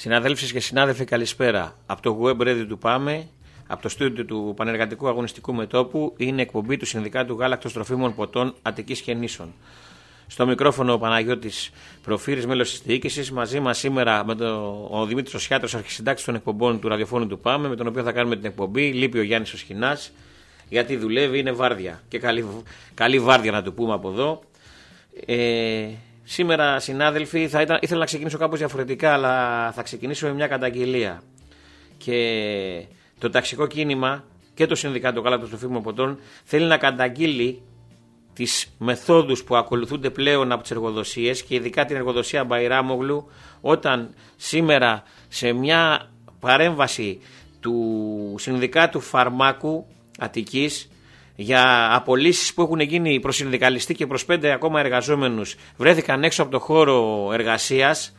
Συναδέλφοι και συνάδελφοι, καλησπέρα. Από το web radio του ΠΑΜΕ, από το στούντιο του Πανεργατικού Αγωνιστικού Μετώπου, είναι εκπομπή του Συνδικάτου Γάλακτος Τροφίμων Ποτών Αττικής και Νήσων. Στο μικρόφωνο ο Παναγιώτης Προφύρης, μέλος της διοίκησης. Μαζί μας σήμερα ο Δημήτρης Οσιάτρος, αρχισυντάκτης των εκπομπών του ραδιοφώνου του ΠΑΜΕ, με τον οποίο θα κάνουμε την εκπομπή. Λείπει ο Γιάννης ο Σχοινάς, γιατί δουλεύει, είναι βάρδια. Και καλή βάρδια να του πούμε από εδώ. Σήμερα, συνάδελφοι, ήθελα να ξεκινήσω κάπως διαφορετικά, αλλά θα ξεκινήσω με μια καταγγελία. Και το ταξικό κίνημα και το Συνδικάτο Γάλακτος Τροφίμων Ποτών θέλει να καταγγείλει τις μεθόδους που ακολουθούνται πλέον από τις εργοδοσίες και ειδικά την εργοδοσία Μπαϊράμογλου, όταν σήμερα σε μια παρέμβαση του Συνδικάτου Φαρμάκου Αττικής για απολύσεις που έχουν γίνει προς συνδικαλιστή και προς 5 ακόμα εργαζόμενους βρέθηκαν έξω από το χώρο εργασίας,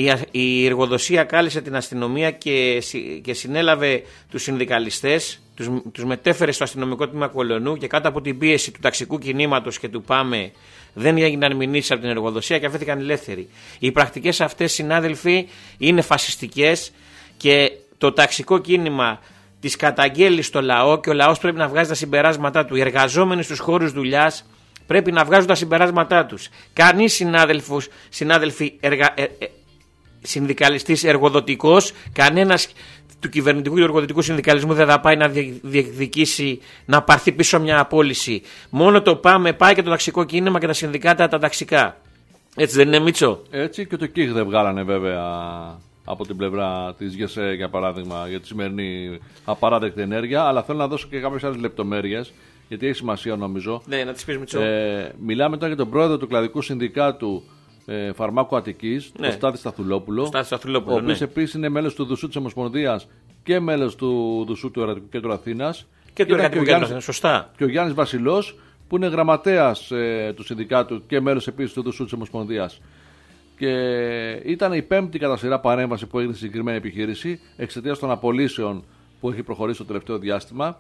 η εργοδοσία κάλεσε την αστυνομία και συνέλαβε τους συνδικαλιστές, τους μετέφερε στο αστυνομικό τμήμα Κολονού και κάτω από την πίεση του ταξικού κινήματος και του ΠΑΜΕ δεν έγιναν μηνύσεις από την εργοδοσία και αφέθηκαν ελεύθεροι. Οι πρακτικές αυτές, συνάδελφοι, είναι φασιστικές και το ταξικό κίνημα τις καταγγέλει στο λαό και ο λαός πρέπει να βγάζει τα συμπεράσματά του. Οι εργαζόμενοι στους χώρους δουλειάς πρέπει να βγάζουν τα συμπεράσματά τους. Κανείς συνάδελφοι συνδικαλιστής εργοδοτικός, κανένας του κυβερνητικού και εργοδοτικού συνδικαλισμού δεν θα πάει να διεκδικήσει να πάρθει πίσω μια απόλυση. Μόνο το ΠΑΜΕ πάει και το ταξικό κίνημα και τα συνδικάτα τα ταξικά. Έτσι δεν είναι, Μίτσο? Έτσι, και το ΚΙΓ δεν βγάλανε βέβαια από την πλευρά της ΓΕΣΕ, για παράδειγμα, για τη σημερινή απαράδεκτη ενέργεια. Αλλά θέλω να δώσω και κάποιες άλλες λεπτομέρειες, γιατί έχει σημασία, νομίζω. Ναι, να τις πεις, Μίτσο. Μιλάμε τώρα για τον πρόεδρο του Κλαδικού Συνδικάτου Φαρμάκου Αττικής, ναι, τον Στάθη Σταθουλόπουλο, ο οποίος επίσης είναι μέλος του ΔΟΥΣΟΥ της Ομοσπονδίας και μέλος του ΔΟΥΣΟΥ του Εργατικού Κέντρου Αθήνας. Και του Εργατικού Κέντρου Αθήνας, σωστά. Και ο Γιάννης Βασιλός, που είναι γραμματέας του Συνδικάτου και μέλος επίσης του ΔΟΥΣΟΥ της Ομοσπονδίας. Και ήταν η πέμπτη κατά σειρά παρέμβαση που έγινε στη συγκεκριμένη επιχείρηση εξαιτίας των απολύσεων που έχει προχωρήσει το τελευταίο διάστημα.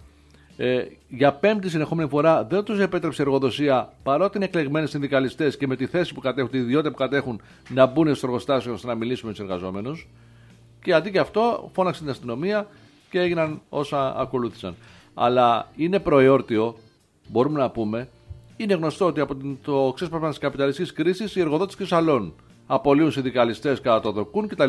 Για πέμπτη συνεχόμενη φορά δεν τους επέτρεψε η εργοδοσία, παρότι είναι εκλεγμένοι συνδικαλιστές και με τη θέση που κατέχουν, τη ιδιότητα που κατέχουν, να μπουν στο εργοστάσιο ώστε να μιλήσουν με τους εργαζόμενους. Και αντί και αυτό, φώναξε την αστυνομία και έγιναν όσα ακολούθησαν. Αλλά είναι προεόρτιο, μπορούμε να πούμε, είναι γνωστό ότι από το ξέσπασμα της καπιταλιστικής κρίσης οι εργοδότες και σαλών απολύουν συνδικαλιστές κατά το δοκούν κτλ.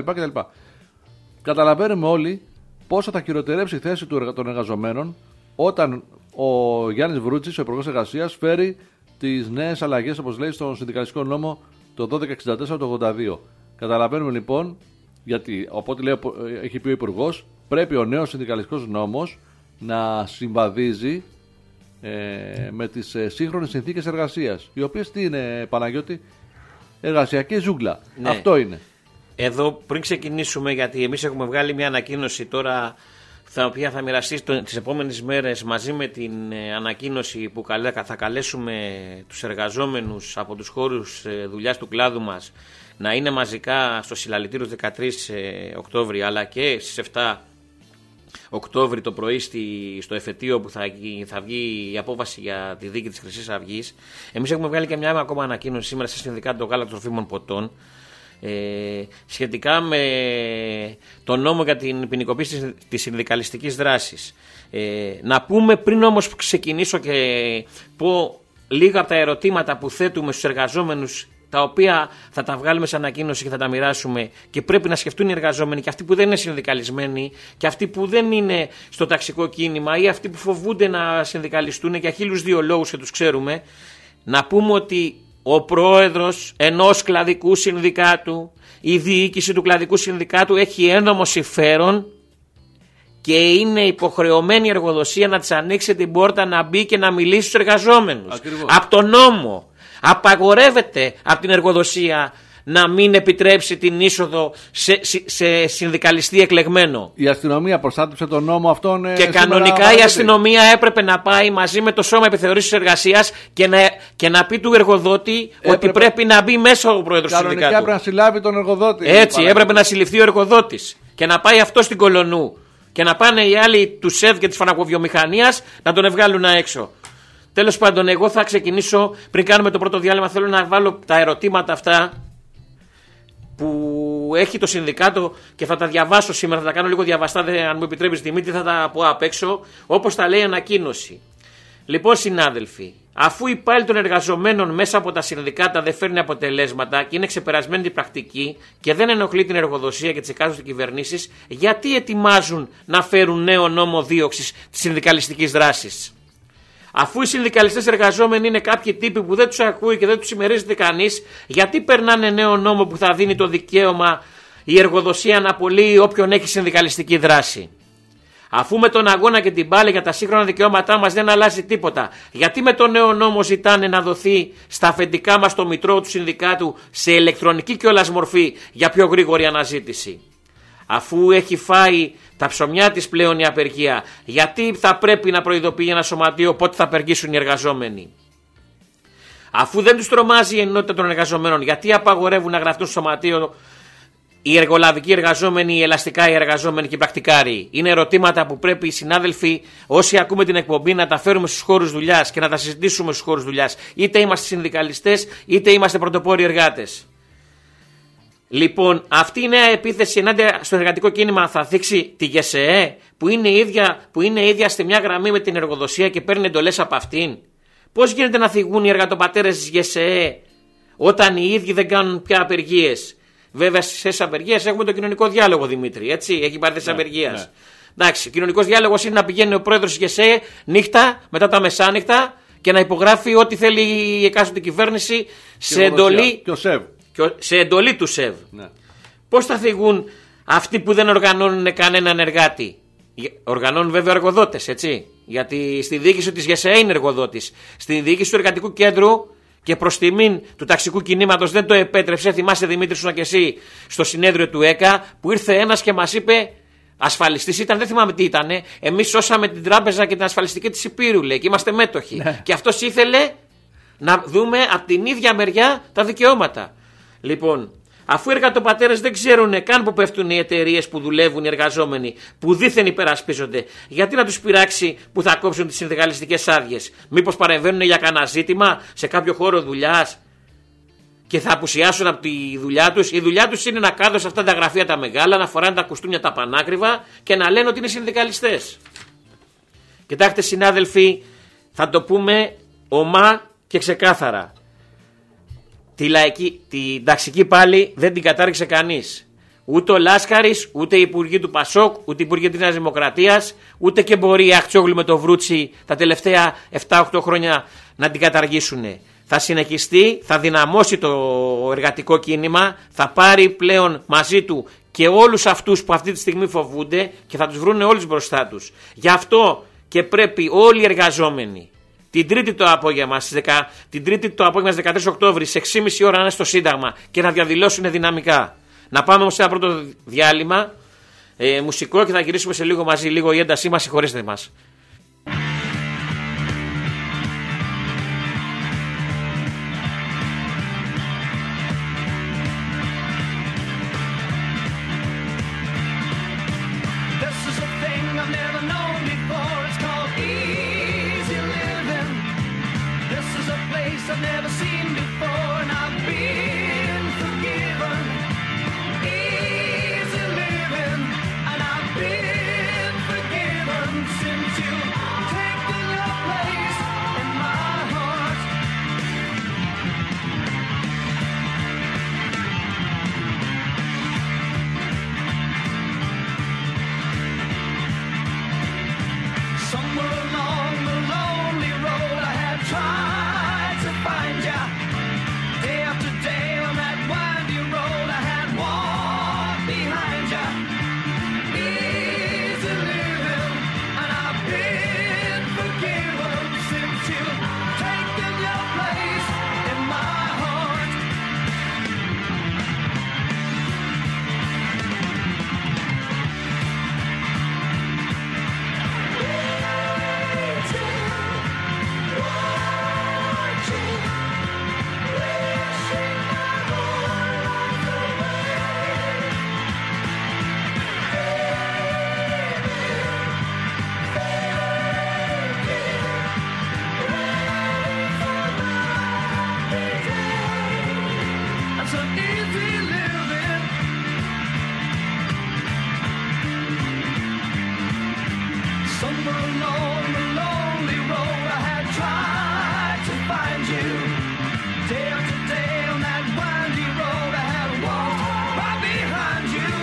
Καταλαβαίνουμε όλοι πόσο θα χειροτερέψει η θέση των εργαζομένων όταν ο Γιάννης Βρούτσης, ο Υπουργός Εργασίας, φέρει τις νέες αλλαγές, όπως λέει, στον συνδικαλιστικό νόμο το 1264 το 82. Καταλαβαίνουμε λοιπόν, γιατί οπότε λέει, έχει πει ο Υπουργός, πρέπει ο νέος συνδικαλιστικός νόμος να συμβαδίζει με τις σύγχρονες συνθήκες εργασίας, οι οποίες τι είναι, Παναγιώτη? Εργασιακή ζούγκλα. Ναι. Αυτό είναι. Εδώ πριν ξεκινήσουμε, γιατί εμείς έχουμε βγάλει μια ανακοίνωση τώρα, τα οποία θα μοιραστεί τις επόμενες μέρες μαζί με την ανακοίνωση που θα καλέσουμε τους εργαζόμενους από τους χώρους δουλειάς του κλάδου μας να είναι μαζικά στο συλλαλητήριο 13 Οκτώβρη, αλλά και στις 7 Οκτώβρη το πρωί στο εφετείο που θα βγει η απόφαση για τη δίκη της Χρυσής Αυγής. Εμείς έχουμε βγάλει και μια ακόμα ανακοίνωση σήμερα στη Συνδικάτο Γάλακτος Τροφίμων Ποτών σχετικά με το νόμο για την ποινικοποίηση της συνδικαλιστικής δράσης. Να πούμε, πριν όμως ξεκινήσω και πω λίγα από τα ερωτήματα που θέτουμε στους εργαζόμενους, τα οποία θα τα βγάλουμε σε ανακοίνωση και θα τα μοιράσουμε, και πρέπει να σκεφτούν οι εργαζόμενοι, και αυτοί που δεν είναι συνδικαλισμένοι και αυτοί που δεν είναι στο ταξικό κίνημα ή αυτοί που φοβούνται να συνδικαλιστούν για 1002 λόγους και τους ξέρουμε. Να πούμε ότι ο πρόεδρος ενός κλαδικού συνδικάτου, η διοίκηση του κλαδικού συνδικάτου έχει ένδομο συμφέρον και είναι υποχρεωμένη η εργοδοσία να της ανοίξει την πόρτα, να μπει και να μιλήσει στους εργαζόμενους. Ακριβώς. Από τον νόμο απαγορεύεται από την εργοδοσία να μην επιτρέψει την είσοδο σε συνδικαλιστή εκλεγμένο. Η αστυνομία προστάτευσε τον νόμο αυτόν. Και κανονικά η αστυνομία έπρεπε να πάει μαζί με το Σώμα Επιθεωρήσεως Εργασίας και να πει του εργοδότη ότι πρέπει να μπει μέσα ο πρόεδρος του συνδικάτου. Κανονικά έπρεπε να συλλάβει τον εργοδότη. Έτσι, έπρεπε να συλληφθεί ο εργοδότης και να πάει αυτό στην Κολονού. Και να πάνε οι άλλοι του ΣΕΔ και της φαρμακοβιομηχανίας να τον βγάλουν έξω. Τέλος πάντων, εγώ θα ξεκινήσω, πριν κάνουμε το πρώτο διάλειμμα, θέλω να βάλω τα ερωτήματα αυτά που που έχει το συνδικάτο και θα τα διαβάσω σήμερα, θα τα κάνω λίγο διαβαστά, αν μου επιτρέπεις Δημήτρη, θα τα πω απ' έξω, όπως τα λέει ανακοίνωση. Λοιπόν, συνάδελφοι, αφού η πάλι των εργαζομένων μέσα από τα συνδικάτα δεν φέρνει αποτελέσματα και είναι ξεπερασμένη την πρακτική και δεν ενοχλεί την εργοδοσία και τις εκάστοτε κυβερνήσεις, γιατί ετοιμάζουν να φέρουν νέο νόμο δίωξης της συνδικαλιστικής δράσης? Αφού οι συνδικαλιστές εργαζόμενοι είναι κάποιοι τύποι που δεν τους ακούει και δεν τους συμμερίζεται κανείς, γιατί περνάνε νέο νόμο που θα δίνει το δικαίωμα η εργοδοσία να απολύει όποιον έχει συνδικαλιστική δράση? Αφού με τον αγώνα και την πάλη για τα σύγχρονα δικαιώματά μας δεν αλλάζει τίποτα, γιατί με τον νέο νόμο ζητάνε να δοθεί στα αφεντικά μας το μητρό του συνδικάτου σε ηλεκτρονική κιόλας μορφή για πιο γρήγορη αναζήτηση? Αφού έχει φάει τα ψωμιά της πλέον η απεργία, γιατί θα πρέπει να προειδοποιεί ένα σωματείο πότε θα απεργήσουν οι εργαζόμενοι? Αφού δεν τους τρομάζει η ενότητα των εργαζομένων, γιατί απαγορεύουν να γραφτούν στο σωματείο οι εργολαβικοί εργαζόμενοι, οι ελαστικά οι εργαζόμενοι και οι πρακτικάροι? Είναι ερωτήματα που πρέπει οι συνάδελφοι, όσοι ακούμε την εκπομπή, να τα φέρουμε στους χώρους δουλειάς και να τα συζητήσουμε στους χώρους δουλειάς. Είτε είμαστε συνδικαλιστές, είτε είμαστε πρωτοπόροι εργάτες. Λοιπόν, αυτή η νέα επίθεση ενάντια στο εργατικό κίνημα θα θίξει τη ΓΕΣΕΕ, που είναι ίδια στη μια γραμμή με την εργοδοσία και παίρνει εντολές από αυτήν? Πώς γίνεται να θυγούν οι εργατοπατέρες της ΓΕΣΕΕ όταν οι ίδιοι δεν κάνουν πια απεργίες? Βέβαια, στις απεργίες έχουμε το κοινωνικό διάλογο, Δημήτρη. Έτσι, έχει πάρει θέση απεργίας. Ναι. Εντάξει, ο κοινωνικός διάλογος είναι να πηγαίνει ο πρόεδρος της ΓΕΣΕΕ νύχτα, μετά τα μεσάνυχτα και να υπογράφει ό,τι θέλει η εκάστοτε κυβέρνηση σε εντολή. Σε εντολή του ΣΕΒ. Ναι. Πώς θα θυγούν αυτοί που δεν οργανώνουν κανέναν εργάτη? Οργανώνουν βέβαια εργοδότες, έτσι. Γιατί στη διοίκηση της ΓΕΣΕΕ είναι εργοδότης. Στη διοίκηση του εργατικού κέντρου και προς τιμήν του ταξικού κινήματος δεν το επέτρεψε. Θυμάσαι, Δημήτρη, σου και εσύ στο συνέδριο του ΕΚΑ που ήρθε ένας και μας είπε, ασφαλιστής ήταν, δεν θυμάμαι τι ήταν. Εμείς σώσαμε την τράπεζα και την ασφαλιστική της Υπήρου, λέει, και είμαστε μέτοχοι. Ναι. Και αυτός ήθελε να δούμε από την ίδια μεριά τα δικαιώματα. Λοιπόν, αφού οι εργατοπατέρες δεν ξέρουν καν που πέφτουν οι εταιρείες που δουλεύουν οι εργαζόμενοι, που δήθεν υπερασπίζονται, γιατί να τους πειράξει που θα κόψουν τις συνδικαλιστικές άδειες? Μήπως παρεμβαίνουν για κανένα ζήτημα σε κάποιο χώρο δουλειάς και θα απουσιάσουν από τη δουλειά τους? Η δουλειά τους είναι να κάθονται σε αυτά τα γραφεία τα μεγάλα, να φοράνε τα κουστούμια τα πανάκριβα και να λένε ότι είναι συνδικαλιστές. Κοιτάξτε, συνάδελφοι, θα το πούμε ομά και ξεκάθαρα. Την ταξική πάλι δεν την κατάργησε κανείς. Ούτε ο Λάσκαρης, ούτε οι υπουργοί του Πασόκ, ούτε οι υπουργοί της Νέας Δημοκρατίας, ούτε και μπορεί η Αχτσόγλου με το Βρούτσι τα τελευταία 7-8 χρόνια να την καταργήσουν. Θα συνεχιστεί, θα δυναμώσει το εργατικό κίνημα, θα πάρει πλέον μαζί του και όλους αυτούς που αυτή τη στιγμή φοβούνται και θα τους βρούνε όλους μπροστά τους. Γι' αυτό και πρέπει όλοι οι εργαζόμενοι την Τρίτη το απόγευμα στις 13 Οκτώβρη στις 6.30 ώρα να είναι στο Σύνταγμα και να διαδηλώσουν δυναμικά. Να πάμε όμως σε ένα πρώτο διάλειμμα μουσικό και θα γυρίσουμε σε λίγο μαζί, λίγο η έντασή μας, συγχωρήστε μας. Somewhere along the lonely road I had tried to find you. Day after day on that windy road I had walked right behind you.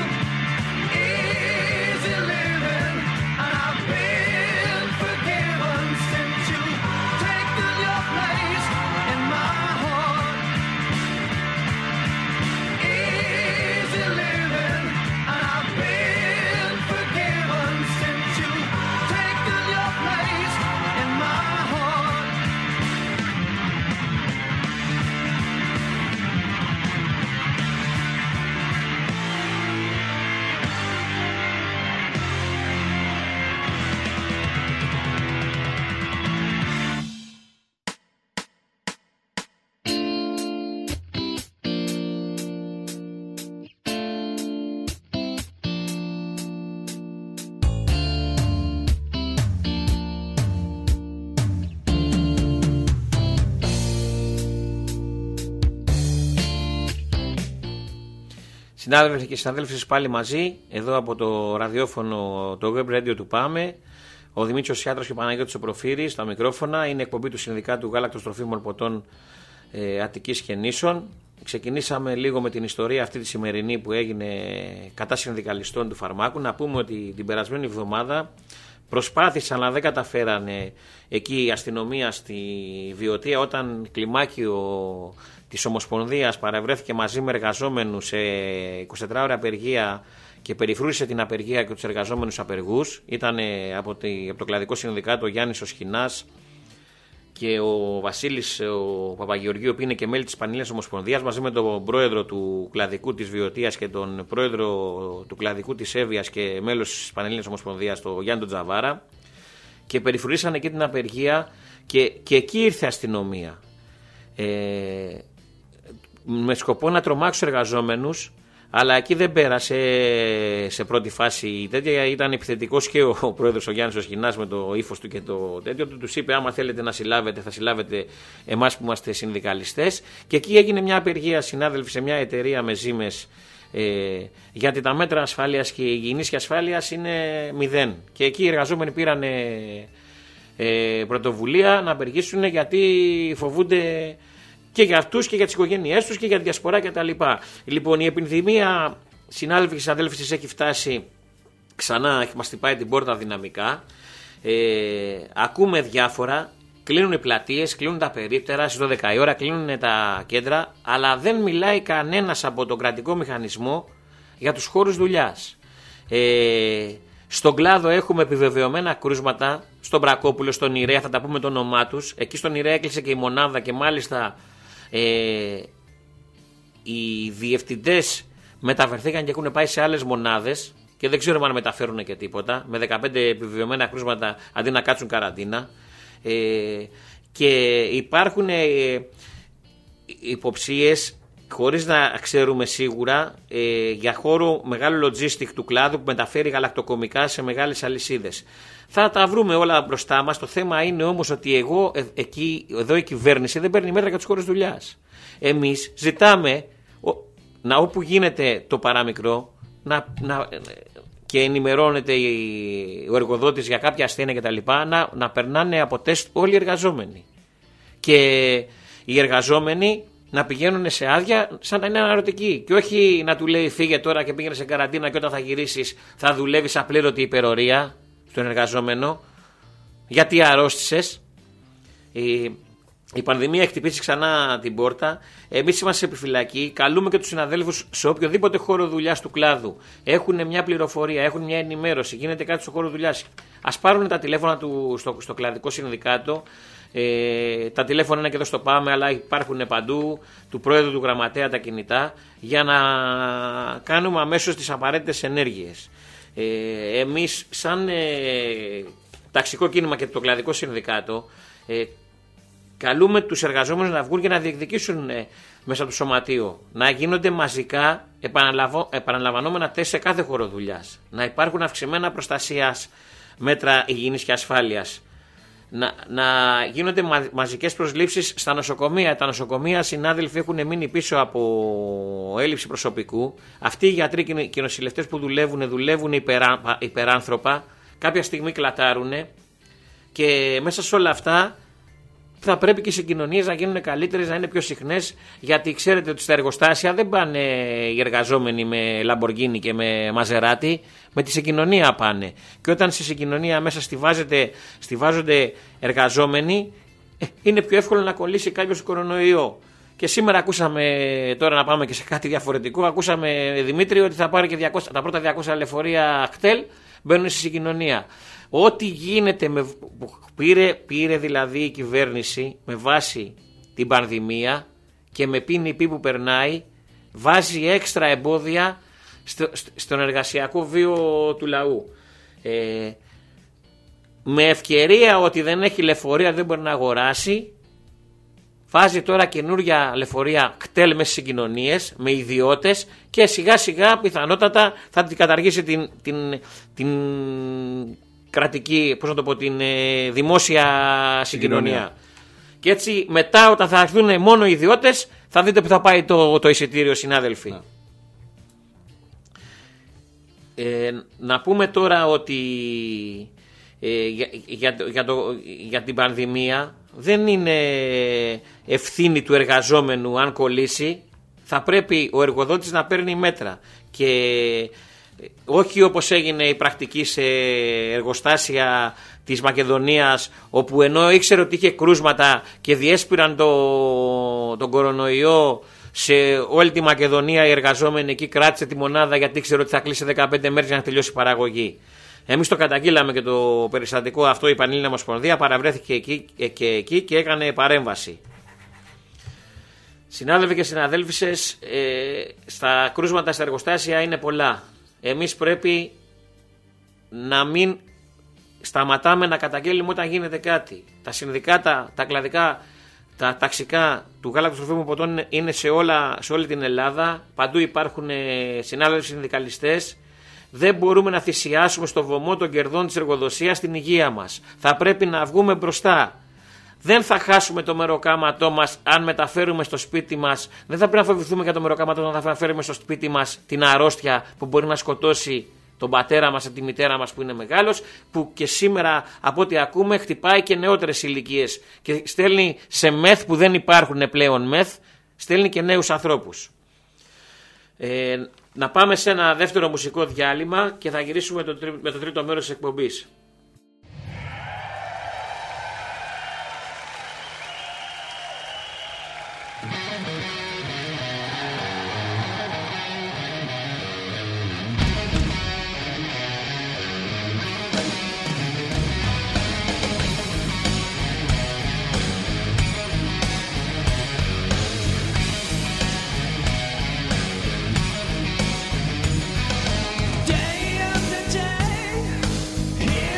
Easy living, and I've been forgiven since you taken your place in my heart. Easy living, and I've been forgiven since you taken your place in my heart. Συνάδελφοι και συναδέλφοι, πάλι μαζί, εδώ από το ραδιόφωνο, το web radio του ΠΑΜΕ, ο Δημήτριος Σιάτρας και ο Παναγιώτης ο Προφύρης στα μικρόφωνα. Είναι εκπομπή του Συνδικάτου Γάλακτος Τροφίμων Ποτών Αττικής και Νήσων. Ξεκινήσαμε λίγο με την ιστορία αυτή τη σημερινή που έγινε κατά συνδικαλιστών του φαρμάκου. Να πούμε ότι την περασμένη εβδομάδα προσπάθησαν, αλλά δεν καταφέρανε εκεί η αστυνομία στη Βιωτία, όταν κλιμάκιο της Ομοσπονδίας παρευρέθηκε μαζί με εργαζόμενους σε 24 ώρα απεργία και περιφρούρισε την απεργία και τους εργαζόμενους απεργούς. Ήταν από το κλαδικό συνδικάτο ο Γιάννης ο Σχοινάς και ο Βασίλης ο Παπαγεωργίου, που είναι και μέλη της Πανελλήνιας Ομοσπονδίας, μαζί με τον πρόεδρο του κλαδικού της Βιωτίας και τον πρόεδρο του κλαδικού της Εύβοιας και μέλος της Πανελλήνιας Ομοσπονδίας, τον Γιάννη τον Τζαβάρα, και περιφρουρήσαν εκεί την απεργία και εκεί ήρθε αστυνομία. Με σκοπό να τρομάξει τους εργαζόμενους, αλλά εκεί δεν πέρασε σε πρώτη φάση τέτοια. Ήταν επιθετικός και ο πρόεδρος ο Γιάννης ο Σχοινάς με το ύφος του και το τέτοιο. Τους είπε: άμα θέλετε να συλλάβετε, θα συλλάβετε εμάς που είμαστε συνδικαλιστές. Και εκεί έγινε μια απεργία, συνάδελφοι, σε μια εταιρεία με ζήμες, γιατί τα μέτρα ασφάλειας και υγιεινής και ασφάλειας είναι 0. Και εκεί οι εργαζόμενοι πήραν πρωτοβουλία να απεργήσουν, γιατί φοβούνται και για αυτούς και για τις οικογένειές τους και για τη διασπορά κτλ. Λοιπόν, η επιδημία, συνάδελφοι και συναδέλφοι, έχει φτάσει ξανά, μας χτυπάει την πόρτα δυναμικά. Ακούμε διάφορα, κλείνουν οι πλατείες, κλείνουν τα περίπτερα στις 12 η ώρα, κλείνουν τα κέντρα, αλλά δεν μιλάει κανένας από τον κρατικό μηχανισμό για τους χώρους δουλειάς. Στον κλάδο έχουμε επιβεβαιωμένα κρούσματα, στον Μπρακόπουλο, στον Ιρέα, θα τα πούμε το όνομά τους. Εκεί στον Ιρέα έκλεισε και η μονάδα και μάλιστα οι διευθυντές μεταφερθήκαν και έχουν πάει σε άλλες μονάδες και δεν ξέρουμε αν μεταφέρουν και τίποτα, με 15 επιβεβαιωμένα κρούσματα αντί να κάτσουν καραντίνα. Και υπάρχουν υποψίες, χωρίς να ξέρουμε σίγουρα, για χώρο μεγάλο logistic του κλάδου που μεταφέρει γαλακτοκομικά σε μεγάλες αλυσίδες. Θα τα βρούμε όλα μπροστά μας. Το θέμα είναι όμως ότι εδώ η κυβέρνηση δεν παίρνει μέτρα για τους χώρους δουλειάς. Εμείς ζητάμε όπου γίνεται το παραμικρό και ενημερώνεται ο εργοδότης για κάποια ασθένεια κτλ. Να περνάνε από τεστ όλοι οι εργαζόμενοι. Και οι εργαζόμενοι να πηγαίνουν σε άδεια σαν να είναι αναρωτικοί. Και όχι να του λέει: φύγε τώρα και πήγαινε σε καραντίνα και όταν θα γυρίσεις θα δουλεύεις απλήρωτη υπερορία στον εργαζόμενο. Γιατί αρρώστησες. Η πανδημία έχει χτυπήσει ξανά την πόρτα. Εμείς είμαστε σε επιφυλακή. Καλούμε και τους συναδέλφους σε οποιοδήποτε χώρο δουλειάς του κλάδου. Έχουν μια πληροφορία, έχουν μια ενημέρωση, γίνεται κάτι στο χώρο δουλειάς. Ας πάρουν τα τηλέφωνα στο κλαδικό συνδικάτο. Τα τηλέφωνα είναι και εδώ στο ΠΑΜΕ, αλλά υπάρχουν παντού, του πρόεδρου, του γραμματέα, τα κινητά, για να κάνουμε αμέσως τις απαραίτητες ενέργειες. Εμείς σαν ταξικό κίνημα και το κλαδικό συνδικάτο καλούμε τους εργαζόμενους να βγουν και να διεκδικήσουν μέσα από το σωματείο, να γίνονται μαζικά επαναλαμβανόμενα τεστ σε κάθε χώρο δουλειάς, να υπάρχουν αυξημένα προστασίας μέτρα υγιεινής και ασφάλειας, να γίνονται μαζικές προσλήψεις στα νοσοκομεία. Τα νοσοκομεία, συνάδελφοι, έχουν μείνει πίσω από έλλειψη προσωπικού. Αυτοί οι γιατροί και οι νοσηλευτές που δουλεύουν υπεράνθρωπα, κάποια στιγμή κλατάρουνε και μέσα σε όλα αυτά θα πρέπει και οι συγκοινωνίες να γίνουν καλύτερες, να είναι πιο συχνές, γιατί ξέρετε ότι στα εργοστάσια δεν πάνε οι εργαζόμενοι με Lamborghini και με Maserati, με τη συγκοινωνία πάνε. Και όταν στη συγκοινωνία μέσα στιβάζονται εργαζόμενοι, είναι πιο εύκολο να κολλήσει κάποιος κορονοϊό. Και σήμερα ακούσαμε, τώρα να πάμε και σε κάτι διαφορετικό, ακούσαμε Δημήτρη ότι θα πάρει και τα πρώτα 200 λεωφορεία κτέλ μπαίνουν στη συγκοινωνία. Ό,τι γίνεται, πήρε δηλαδή η κυβέρνηση με βάση την πανδημία και με πίνη που περνάει, βάζει έξτρα εμπόδια στον εργασιακό βίο του λαού. Με ευκαιρία ότι δεν έχει λεωφορεία, δεν μπορεί να αγοράσει, βάζει τώρα καινούρια λεωφορεία κτέλ μέσα στις συγκοινωνίες με ιδιώτες και σιγά σιγά πιθανότατα θα την καταργήσει την κρατική, πώς να το πω, την δημόσια συγκοινωνία. Και έτσι μετά όταν θα έρθουν μόνο οι ιδιώτες θα δείτε που θα πάει το εισιτήριο, συνάδελφοι. Να πούμε τώρα ότι για την πανδημία δεν είναι ευθύνη του εργαζόμενου αν κολλήσει, θα πρέπει ο εργοδότης να παίρνει μέτρα και όχι όπως έγινε η πρακτική σε εργοστάσια της Μακεδονίας, όπου ενώ ήξερε ότι είχε κρούσματα και διέσπηραν τον κορονοϊό σε όλη τη Μακεδονία, οι εργαζόμενοι εκεί κράτησε τη μονάδα γιατί ήξερε ότι θα κλείσει 15 μέρες για να τελειώσει η παραγωγή. Εμείς το καταγγείλαμε και το περιστατικό αυτό, η Πανελλήνια Ομοσπονδία παραβρέθηκε εκεί και έκανε παρέμβαση. Συνάδελφοι και συναδέλφισες, στα κρούσματα στα εργοστάσια είναι πολλά. Εμείς πρέπει να μην σταματάμε να καταγγέλουμε όταν γίνεται κάτι. Τα συνδικάτα, τα κλαδικά, τα ταξικά του γάλακτος τροφίμων ποτών είναι σε όλη την Ελλάδα. Παντού υπάρχουν συνάδελφοι συνδικαλιστές. Δεν μπορούμε να θυσιάσουμε στο βωμό των κερδών της εργοδοσίας στην υγεία μας. Θα πρέπει να βγούμε μπροστά. Δεν θα χάσουμε το μεροκάματό μας αν μεταφέρουμε στο σπίτι μας. Δεν θα πρέπει να φοβηθούμε για το μεροκάματό μας, να μεταφέρουμε στο σπίτι μας την αρρώστια που μπορεί να σκοτώσει τον πατέρα μας, τη μητέρα μας που είναι μεγάλος, που και σήμερα από ό,τι ακούμε χτυπάει και νεότερες ηλικίες και στέλνει σε μεθ που δεν υπάρχουν πλέον μεθ, στέλνει και νέους ανθρώπους. Να πάμε σε ένα δεύτερο μουσικό διάλειμμα και θα γυρίσουμε με το τρίτο μέρος της εκπομπής. Day after day,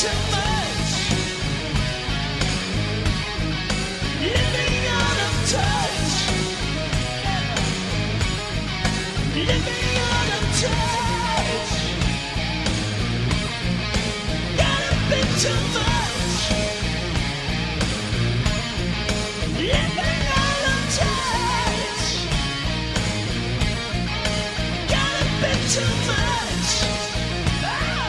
too much. Living out of touch. Living out of touch. Gotta be too much. Living out of touch. Gotta be too much. Ah.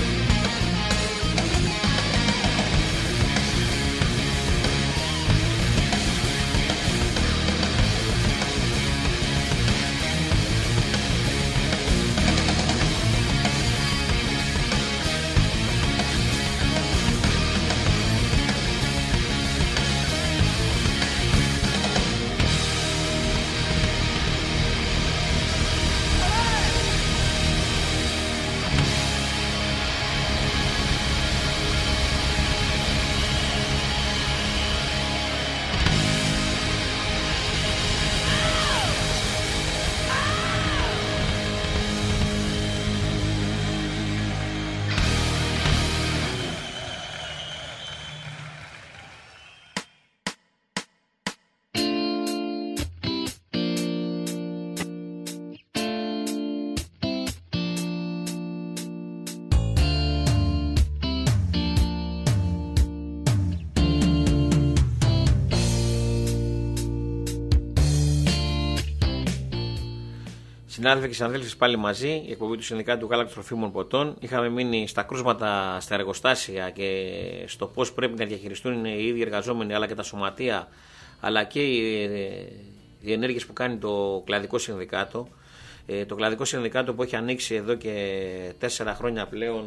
Συνάδελφοι και συναδέλφοι, πάλι μαζί, η εκπομπή του Συνδικάτου του Γάλακτος Τροφίμων Ποτών. Είχαμε μείνει στα κρούσματα στα εργοστάσια και στο πώς πρέπει να διαχειριστούν οι ίδιοι εργαζόμενοι, αλλά και τα σωματεία, αλλά και οι ενέργειες που κάνει το κλαδικό συνδικάτο. Το κλαδικό συνδικάτο που έχει ανοίξει εδώ και 4 χρόνια πλέον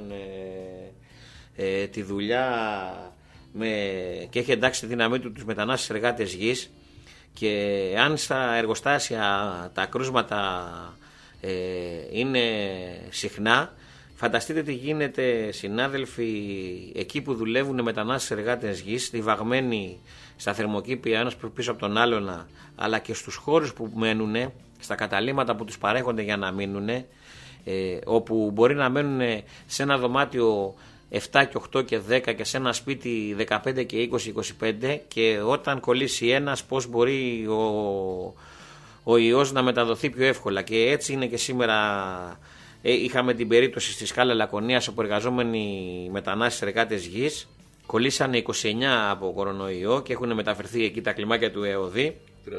τη δουλειά και έχει εντάξει τη δύναμή του τους μετανάστες εργάτες γης. Και αν στα εργοστάσια τα κρούσματα είναι συχνά, φανταστείτε τι γίνεται, συνάδελφοι, εκεί που δουλεύουν μετανάστες εργάτες γης, στιβαγμένοι στα θερμοκήπια ένας πίσω από τον άλλον, αλλά και στους χώρους που μένουν, στα καταλύματα που τους παρέχονται για να μείνουν, όπου μπορεί να μένουν σε ένα δωμάτιο 7 και 8 και 10 και σε ένα σπίτι 15 και 20-25, και όταν κολλήσει ένας πώς μπορεί ο ιός να μεταδοθεί πιο εύκολα. Και έτσι είναι και σήμερα. Είχαμε την περίπτωση στη Σκάλα Λακωνίας όπου εργαζόμενοι μετανάστες εργάτες γης κολλήσανε 29 από κορονοϊό και έχουν μεταφερθεί εκεί τα κλιμάκια του ΕΟΔΗ.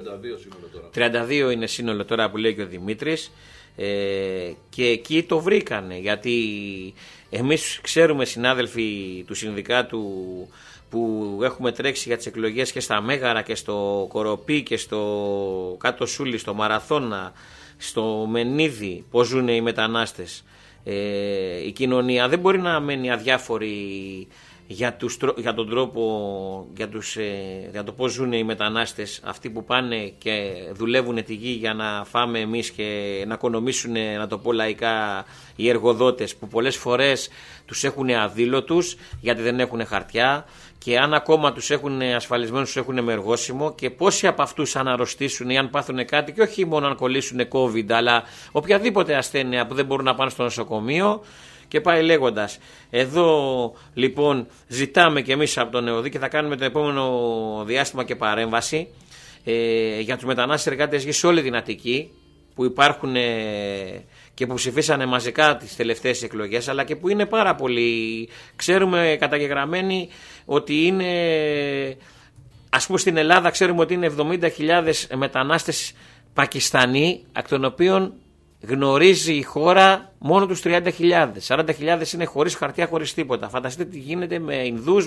32 είναι σύνολο τώρα που λέει και ο Δημήτρης. Και εκεί το βρήκανε, γιατί εμείς ξέρουμε, συνάδελφοι του συνδικάτου που έχουμε τρέξει για τις εκλογές και στα Μέγαρα και στο Κοροπή και στο Κάτω Σούλη, στο Μαραθώνα, στο Μενίδη, πώς ζουν οι μετανάστες. Η κοινωνία δεν μπορεί να μένει αδιάφορη για τον τρόπο, για το πώς ζουν οι μετανάστες, αυτοί που πάνε και δουλεύουν τη γη για να φάμε εμείς και να οικονομήσουν, να το πω λαϊκά, οι εργοδότες, που πολλές φορές τους έχουν αδήλωτους γιατί δεν έχουν χαρτιά, και αν ακόμα τους έχουν ασφαλισμένους, τους έχουν με εργόσιμο, και πόσοι από αυτούς αν αρρωστήσουν ή αν πάθουν κάτι, και όχι μόνο αν κολλήσουν COVID, αλλά οποιαδήποτε ασθένεια που δεν μπορούν να πάνε στο νοσοκομείο. Και πάει λέγοντας. Εδώ λοιπόν ζητάμε και εμείς από τον ΕΟΔΗ, και θα κάνουμε το επόμενο διάστημα και παρέμβαση για τους μετανάστες εργάτες γης σε όλη την Αττική, που υπάρχουν και που ψηφίσανε μαζικά τις τελευταίες εκλογές, αλλά και που είναι πάρα πολλοί. Ξέρουμε καταγεγραμμένοι ότι είναι, ας πούμε στην Ελλάδα ξέρουμε ότι είναι 70.000 μετανάστες Πακιστανοί, εκ των οποίων γνωρίζει η χώρα μόνο τους 30.000. 40.000 είναι χωρίς χαρτιά, χωρίς τίποτα. Φανταστείτε τι γίνεται με Ινδούς,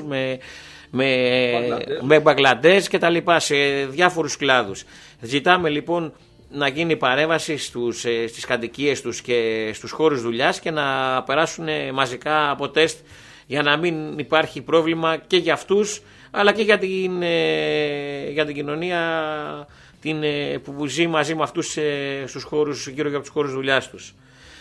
με Μπαγκλαντές και τα λοιπά, σε διάφορους κλάδους. Ζητάμε λοιπόν να γίνει παρέμβαση στις κατοικίες τους και στους χώρους δουλειάς και να περάσουν μαζικά από τεστ, για να μην υπάρχει πρόβλημα και για αυτούς, αλλά και για την κοινωνία που ζει μαζί με αυτούς στους χώρους, γύρω από τους χώρους δουλειάς τους.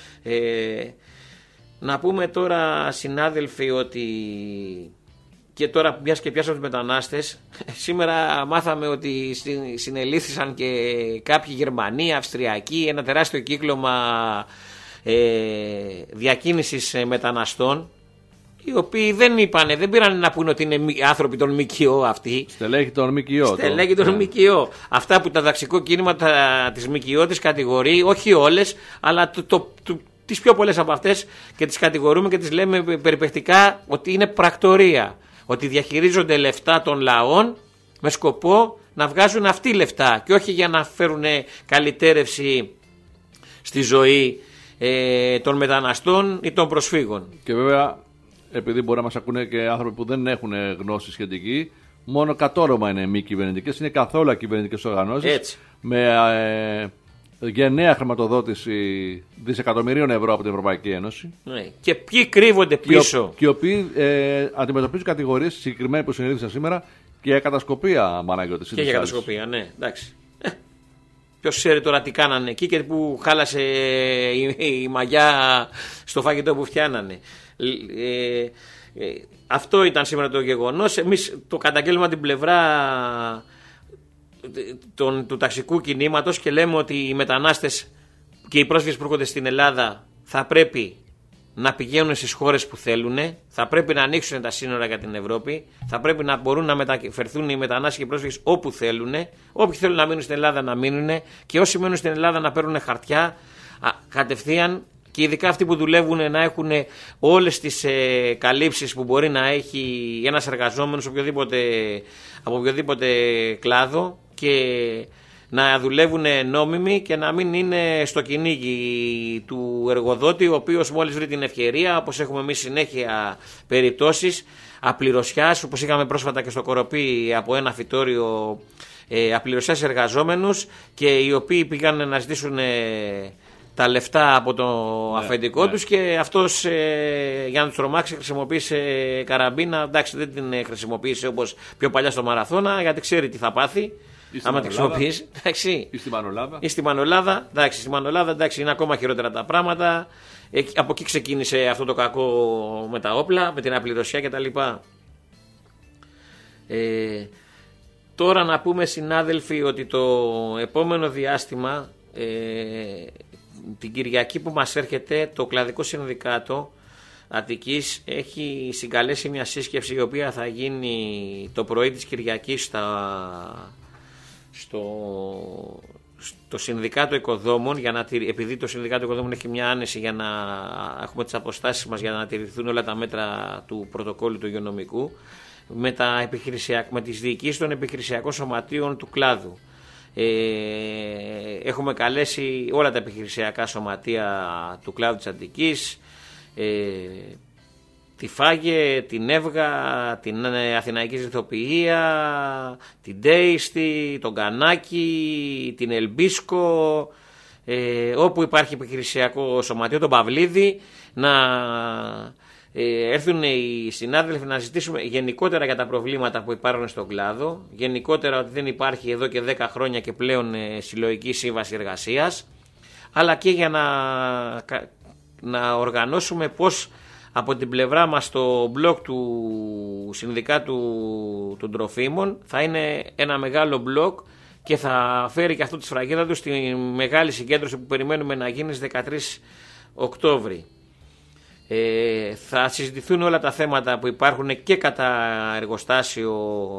Να πούμε τώρα, συνάδελφοι, ότι και τώρα μιας και πιάσαμε τους μετανάστες, σήμερα μάθαμε ότι συνελήφθησαν και κάποιοι Γερμανοί, Αυστριακοί, ένα τεράστιο κύκλωμα διακίνησης μεταναστών, οι οποίοι δεν πήραν να πούνε ότι είναι άνθρωποι των ΜΚΟ αυτοί. Στελέχη των ΜΚΟ. Στελέχη των ΜΚΟ. Αυτά που το ταξικό κίνημα της ΜΚΟ τις κατηγορεί, όχι όλες, αλλά τις πιο πολλές από αυτές και τις κατηγορούμε και τις λέμε περιπεκτικά ότι είναι πρακτορία. Ότι διαχειρίζονται λεφτά των λαών με σκοπό να βγάζουν αυτοί λεφτά και όχι για να φέρουν καλυτέρευση στη ζωή των μεταναστών ή των προσφύγων. Και βέβαια, επειδή μπορεί να μας ακούνε και άνθρωποι που δεν έχουν γνώση σχετική, μόνο κατόρομα είναι μη κυβερνητικές, είναι καθόλου κυβερνητικές οργανώσεις. Έτσι. Με γενναία χρηματοδότηση δισεκατομμυρίων ευρώ από την Ευρωπαϊκή Ένωση. Ναι. Και ποιοι κρύβονται πίσω. Και οι οποίοι αντιμετωπίζουν κατηγορίες συγκεκριμένες που συνειδήθησα σήμερα και για κατασκοπία, Παναγιώτη. Και για κατασκοπία, ναι, εντάξει. Ποιος ξέρει τώρα τι κάνανε εκεί και που χάλασε η μαγιά στο φαγητό που φτιάνανε. Αυτό ήταν σήμερα το γεγονός. Εμείς το καταγγέλνουμε την πλευρά του ταξικού κινήματος και λέμε ότι οι μετανάστες και οι πρόσφυγες που έρχονται στην Ελλάδα θα πρέπει να πηγαίνουν στις χώρες που θέλουν, θα πρέπει να ανοίξουν τα σύνορα για την Ευρώπη, θα πρέπει να μπορούν να μεταφερθούν οι μετανάστες και οι πρόσφυγες όπου θέλουν, όποιοι θέλουν να μείνουν στην Ελλάδα να μείνουν και όσοι μένουν στην Ελλάδα να παίρνουν χαρτιά κατευθείαν και ειδικά αυτοί που δουλεύουν να έχουν όλες τις καλύψεις που μπορεί να έχει ένας εργαζόμενος από οποιοδήποτε κλάδο και να δουλεύουν νόμιμοι και να μην είναι στο κυνήγι του εργοδότη, ο οποίος μόλις βρει την ευκαιρία, όπως έχουμε εμείς συνέχεια περιπτώσεις απληρωσιάς, όπως είχαμε πρόσφατα και στο Κοροπή από ένα φυτόριο απληρωσιάς εργαζόμενους και οι οποίοι πήγαν να ζητήσουν τα λεφτά από το αφεντικό τους και αυτός για να τους τρομάξει χρησιμοποίησε καραμπίνα. Εντάξει, δεν την χρησιμοποίησε όπως πιο παλιά στο μαραθώνα γιατί ξέρει τι θα πάθει. Άμα τη χρησιμοποιήσει. Ή στη Μανολάδα. Εντάξει, στη Μανολάδα εντάξει, είναι ακόμα χειρότερα τα πράγματα. Από εκεί ξεκίνησε αυτό το κακό με τα όπλα, με την απληρωσιά κτλ. Τώρα να πούμε, συνάδελφοι, ότι το επόμενο διάστημα, την Κυριακή που μας έρχεται, το Κλαδικό Συνδικάτο Αττικής έχει συγκαλέσει μια σύσκεψη η οποία θα γίνει το πρωί της Κυριακής στο Συνδικάτο Οικοδόμων, επειδή το Συνδικάτο Οικοδόμων έχει μια άνεση για να έχουμε τις αποστάσεις μας για να τηρηθούν όλα τα μέτρα του πρωτοκόλλου του υγειονομικού, με τις διοικήσεις των επιχειρησιακών σωματείων του κλάδου. Έχουμε καλέσει όλα τα επιχειρησιακά σωματεία του κλάδου της Αττικής, τη Φάγε, την Εύγα, την Αθηναϊκή Ζηθοποιία, την Τέιστη, τον Κανάκη, την Ελμπίσκο, όπου υπάρχει επιχειρησιακό σωματείο, τον Παυλίδη, να έρθουν οι συνάδελφοι να ζητήσουμε γενικότερα για τα προβλήματα που υπάρχουν στον κλάδο, γενικότερα ότι δεν υπάρχει εδώ και 10 χρόνια και πλέον συλλογική σύμβαση εργασίας, αλλά και για να οργανώσουμε πώς από την πλευρά μας το μπλοκ του Συνδικάτου των Τροφίμων θα είναι ένα μεγάλο μπλοκ και θα φέρει και αυτό τη σφραγίδα του στη μεγάλη συγκέντρωση που περιμένουμε να γίνει στις 13 Οκτώβρη. Θα συζητηθούν όλα τα θέματα που υπάρχουν και κατά εργοστάσιο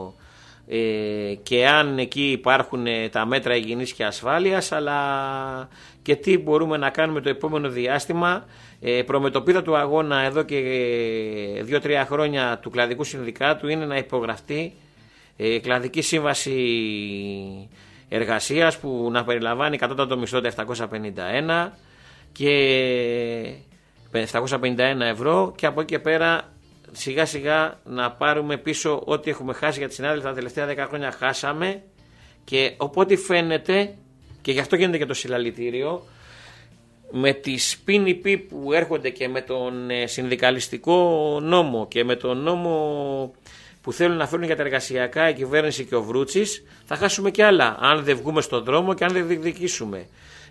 και αν εκεί υπάρχουν τα μέτρα υγιεινής και ασφάλειας, αλλά και τι μπορούμε να κάνουμε το επόμενο διάστημα. Προμετωπίδα του αγώνα εδώ και 2-3 χρόνια του Κλαδικού Συνδικάτου είναι να υπογραφτεί κλαδική σύμβαση εργασίας που να περιλαμβάνει κατώτατο μισθό 751 και 751 ευρώ και από εκεί και πέρα σιγά σιγά να πάρουμε πίσω ό,τι έχουμε χάσει, για τη συνάδελφα τα τελευταία 10 χρόνια χάσαμε, και οπότε φαίνεται, και γι' αυτό γίνεται και το συλλαλητήριο, με τις PNP που έρχονται και με τον συνδικαλιστικό νόμο και με τον νόμο που θέλουν να φέρουν για τα εργασιακά η κυβέρνηση και ο Βρούτσης, θα χάσουμε κι άλλα αν δεν βγούμε στον δρόμο και αν δεν διεκδικήσουμε.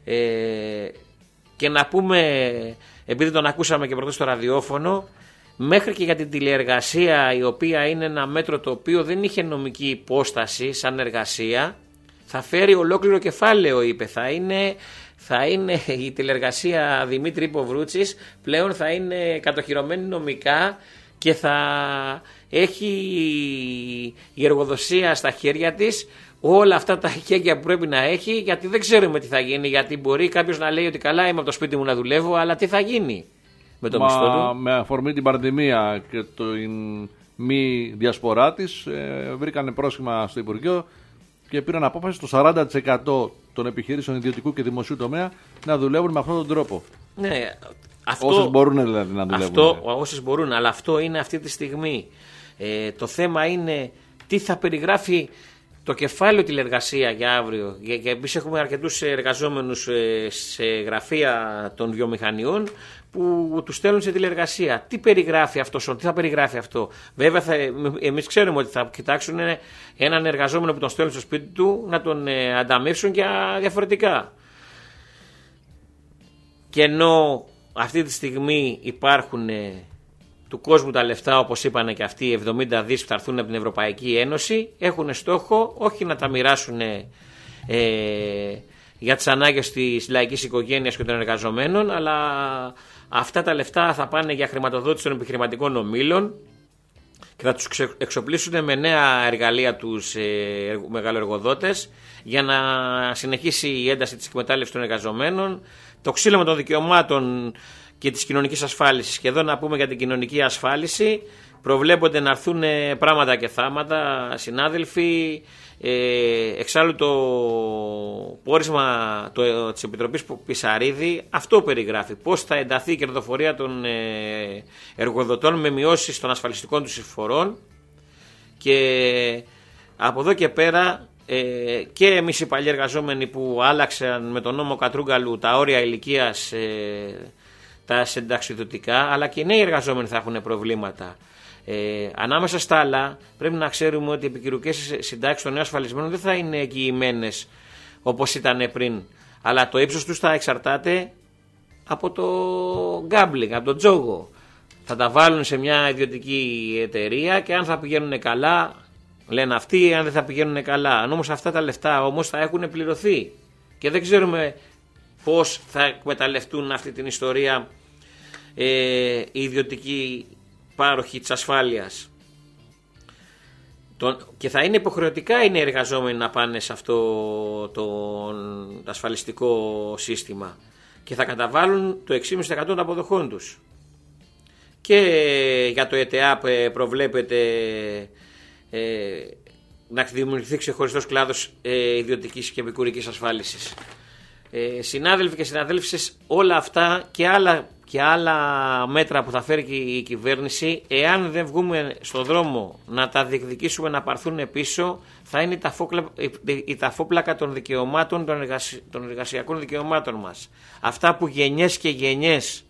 Και να πούμε, επειδή τον ακούσαμε και πρωτός στο ραδιόφωνο, μέχρι και για την τηλεεργασία, η οποία είναι ένα μέτρο το οποίο δεν είχε νομική υπόσταση σαν εργασία, θα φέρει ολόκληρο κεφάλαιο, είπε. Θα είναι η τηλεεργασία Δημήτρη Υποβρούτσης, πλέον θα είναι κατοχυρωμένη νομικά και θα έχει η εργοδοσία στα χέρια της όλα αυτά τα χέρια που πρέπει να έχει, γιατί δεν ξέρουμε τι θα γίνει. Γιατί μπορεί κάποιος να λέει ότι καλά, είμαι από το σπίτι μου να δουλεύω, αλλά τι θα γίνει με το μισθό του. Με αφορμή την πανδημία και την μη διασπορά της, βρήκανε πρόσχημα στο Υπουργείο και πήραν απόφαση το 40% των επιχειρήσεων ιδιωτικού και δημοσίου τομέα να δουλεύουν με αυτόν τον τρόπο. Ναι, όσες μπορούν δηλαδή να δουλεύουν. Όσες μπορούν, αλλά αυτό είναι αυτή τη στιγμή. Το θέμα είναι τι θα περιγράφει το κεφάλαιο τηλεργασία για αύριο. Και εμείς έχουμε αρκετούς εργαζόμενους σε γραφεία των βιομηχανιών που τους στέλνουν σε τηλεργασία. Τι περιγράφει αυτό, τι θα περιγράφει αυτό. Βέβαια, εμείς ξέρουμε ότι θα κοιτάξουν έναν εργαζόμενο που τον στέλνουν στο σπίτι του να τον ανταμείψουν για διαφορετικά. Και ενώ αυτή τη στιγμή υπάρχουν του κόσμου τα λεφτά, όπως είπανε και αυτοί, 70 δις που θα έρθουν από την Ευρωπαϊκή Ένωση, έχουν στόχο όχι να τα μοιράσουν για τις ανάγκες της λαϊκής οικογένειας και των εργαζομένων, αλλά αυτά τα λεφτά θα πάνε για χρηματοδότηση των επιχειρηματικών ομίλων και θα τους εξοπλίσουν με νέα εργαλεία τους μεγαλοεργοδότες για να συνεχίσει η ένταση της εκμετάλλευσης των εργαζομένων, το ξύλωμα των δικαιωμάτων και της κοινωνικής ασφάλισης. Και εδώ να πούμε για την κοινωνική ασφάλιση, προβλέπονται να έρθουν πράγματα και θάματα, συνάδελφοι. Εξάλλου το πόρισμα της Επιτροπής Πισαρίδη αυτό περιγράφει, πώς θα ενταθεί η κερδοφορία των εργοδοτών με μειώσεις των ασφαλιστικών τους εισφορών, και από εδώ και πέρα και εμείς οι παλιοί εργαζόμενοι που άλλαξαν με τον νόμο Κατρούγκαλου τα όρια ηλικίας, τα συνταξιδοτικά, αλλά και οι νέοι εργαζόμενοι θα έχουν προβλήματα. Ανάμεσα στα άλλα, πρέπει να ξέρουμε ότι οι επικουρικές συντάξεις των νέων ασφαλισμένων δεν θα είναι εγγυημένες όπως ήταν πριν, αλλά το ύψος τους θα εξαρτάται από το γκάμπλινγκ, από το τζόγο. Θα τα βάλουν σε μια ιδιωτική εταιρεία και αν θα πηγαίνουν καλά, λένε αυτοί, αν δεν θα πηγαίνουν καλά. Αν όμως αυτά τα λεφτά όμως θα έχουν πληρωθεί και δεν ξέρουμε πώς θα εκμεταλλευτούν αυτή την ιστορία οι ιδιωτικοί πάροχοι της ασφάλειας. Και θα είναι υποχρεωτικά οι εργαζόμενοι να πάνε σε αυτό το ασφαλιστικό σύστημα και θα καταβάλουν το 6,5% των αποδοχών τους. Και για το ΕΤΕΑΠ προβλέπεται να δημιουργηθεί ξεχωριστός κλάδος ιδιωτικής και επικουρικής ασφάλισης. Συνάδελφοι και συναδέλφισες, όλα αυτά και άλλα μέτρα που θα φέρει και η κυβέρνηση, εάν δεν βγούμε στον δρόμο να τα διεκδικήσουμε να πάρθουν πίσω, θα είναι η ταφόπλακα των δικαιωμάτων, των εργασιακών δικαιωμάτων μας. Αυτά που γενιές και γενιές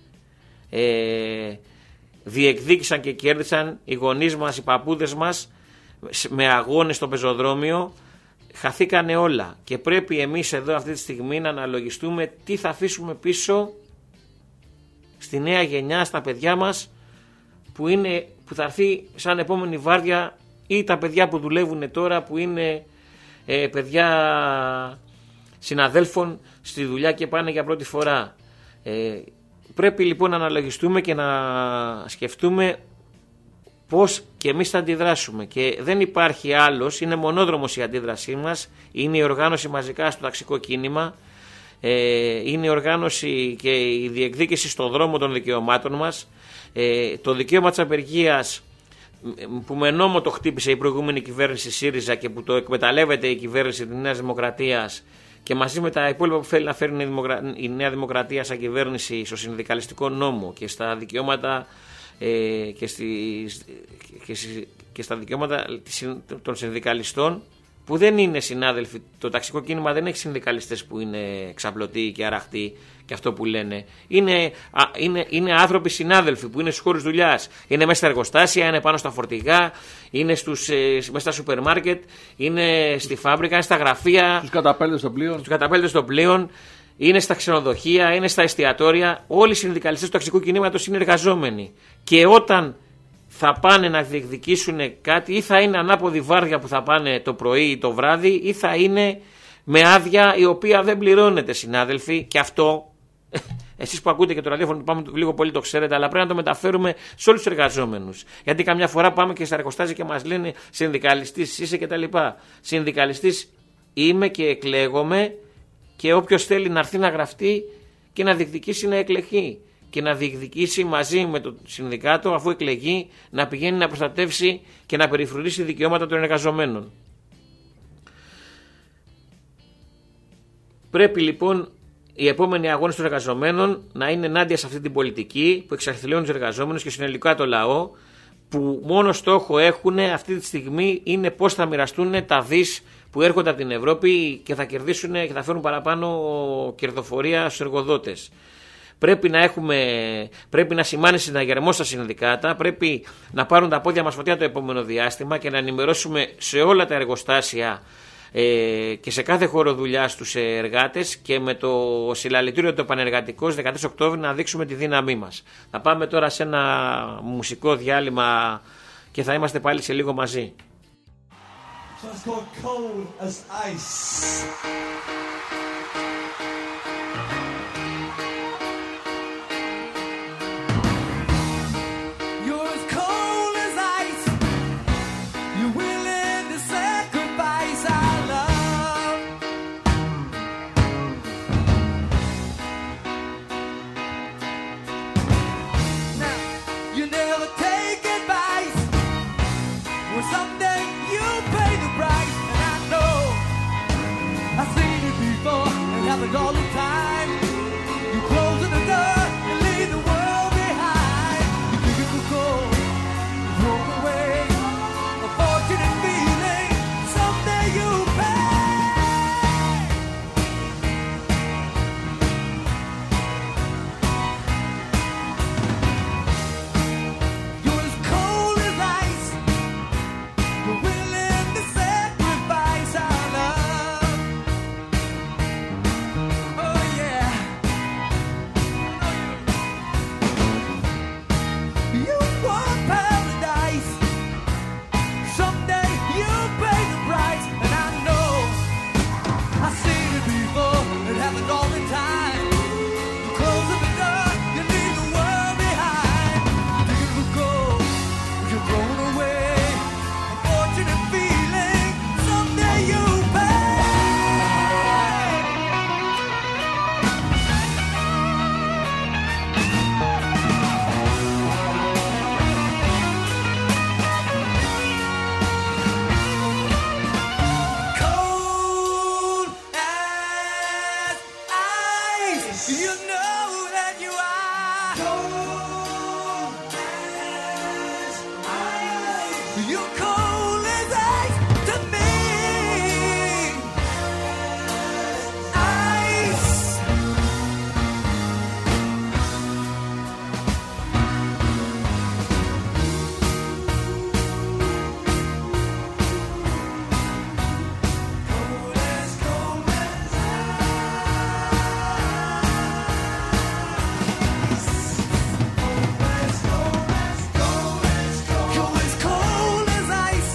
διεκδίκησαν και κέρδισαν οι γονείς μας, οι παππούδες μας με αγώνες στο πεζοδρόμιο, χαθήκανε όλα. Και πρέπει εμείς εδώ αυτή τη στιγμή να αναλογιστούμε τι θα αφήσουμε πίσω στη νέα γενιά, στα παιδιά μας που θα έρθει σαν επόμενη βάρδια, ή τα παιδιά που δουλεύουν τώρα που είναι παιδιά συναδέλφων στη δουλειά και πάνε για πρώτη φορά. Πρέπει λοιπόν να αναλογιστούμε και να σκεφτούμε πώς και εμείς θα αντιδράσουμε, και δεν υπάρχει άλλος, είναι μονόδρομος η αντίδρασή μας, είναι η οργάνωση μαζικά στο ταξικό κίνημα, είναι η οργάνωση και η διεκδίκηση στον δρόμο των δικαιωμάτων μας, το δικαίωμα της απεργίας που με νόμο το χτύπησε η προηγούμενη κυβέρνηση ΣΥΡΙΖΑ και που το εκμεταλλεύεται η κυβέρνηση της Νέας Δημοκρατίας, και μαζί με τα υπόλοιπα που θέλει να φέρει η Νέα Δημοκρατία σαν κυβέρνηση στο συνδικαλιστικό νόμο και στα δικαιώματα και στα δικαιώματα των συνδικαλιστών, που δεν είναι συνάδελφοι. Το ταξικό κίνημα δεν έχει συνδικαλιστές που είναι ξαπλωτοί και αραχτοί και αυτό που λένε. Είναι άνθρωποι συνάδελφοι που είναι στους χώρους δουλειάς. Είναι μέσα στα εργοστάσια, είναι πάνω στα φορτηγά, είναι μέσα στα σούπερ μάρκετ, είναι στη φάμπρικα, είναι στα γραφεία, στους καταπέλτες των πλοίων, είναι στα ξενοδοχεία, είναι στα εστιατόρια. Όλοι οι συνδικαλιστές του ταξικού κινήματος είναι εργαζόμενοι. Και όταν θα πάνε να διεκδικήσουν κάτι, ή θα είναι ανάποδη βάρδια που θα πάνε το πρωί ή το βράδυ, ή θα είναι με άδεια η οποία δεν πληρώνεται, συνάδελφοι, και αυτό Εσείς που ακούτε και το ραδιόφωνο, πάμε λίγο πολύ το ξέρετε, αλλά πρέπει να το μεταφέρουμε σε όλους τους εργαζόμενους. Γιατί καμιά φορά πάμε και στα εργοστάσια και μας λένε συνδικαλιστής είσαι κτλ. Συνδικαλιστής είμαι και εκλέγομαι, και όποιος θέλει να έρθει να γραφτεί και να διεκδικήσει να εκλεγεί. Και να διεκδικήσει μαζί με το συνδικάτο, αφού εκλεγεί, να πηγαίνει να προστατεύσει και να περιφρουρήσει δικαιώματα των εργαζομένων. Πρέπει λοιπόν οι επόμενοι αγώνες των εργαζομένων να είναι ενάντια σε αυτή την πολιτική που εξαρθηλώνει τους εργαζόμενους και συνολικά το λαό, που μόνο στόχο έχουν αυτή τη στιγμή είναι πώς θα μοιραστούν τα δις που έρχονται από την Ευρώπη και θα κερδίσουν και θα φέρουν παραπάνω κερδοφορία στους εργοδότες. Πρέπει να σημάνει συναγερμό στα συνδικάτα, πρέπει να πάρουν τα πόδια μας φωτιά το επόμενο διάστημα και να ενημερώσουμε σε όλα τα εργοστάσια και σε κάθε χώρο δουλειάς τους εργάτες, και με το συλλαλητήριο το πανεργατικό στις 13 Οκτώβρη να δείξουμε τη δύναμή μας. Θα πάμε τώρα σε ένα μουσικό διάλειμμα και θα είμαστε πάλι σε λίγο μαζί. So it's called Cold as Ice. You're as cold as ice. You're willing to sacrifice our love. Now, you never take advice. Well, someday you'll pay the price, and I know I've seen it before. It happens all the time. You close the door and leave the world behind. You think it could go, you throw it away. A fortunate feeling, someday you'll pay. You're as cold as ice. You're willing to sacrifice our love. Oh yeah. You want paradise. Someday you'll pay the price, and I know I've seen it before. It happens all the time. You close the door, you leave the world behind. You think it would go, but you're thrown away. Unfortunate feeling, someday you'll pay. Cold as ice. You know that you are. Cold as ice. You're cold as ice to me. Ice. Cold as ice. You're as cold as ice.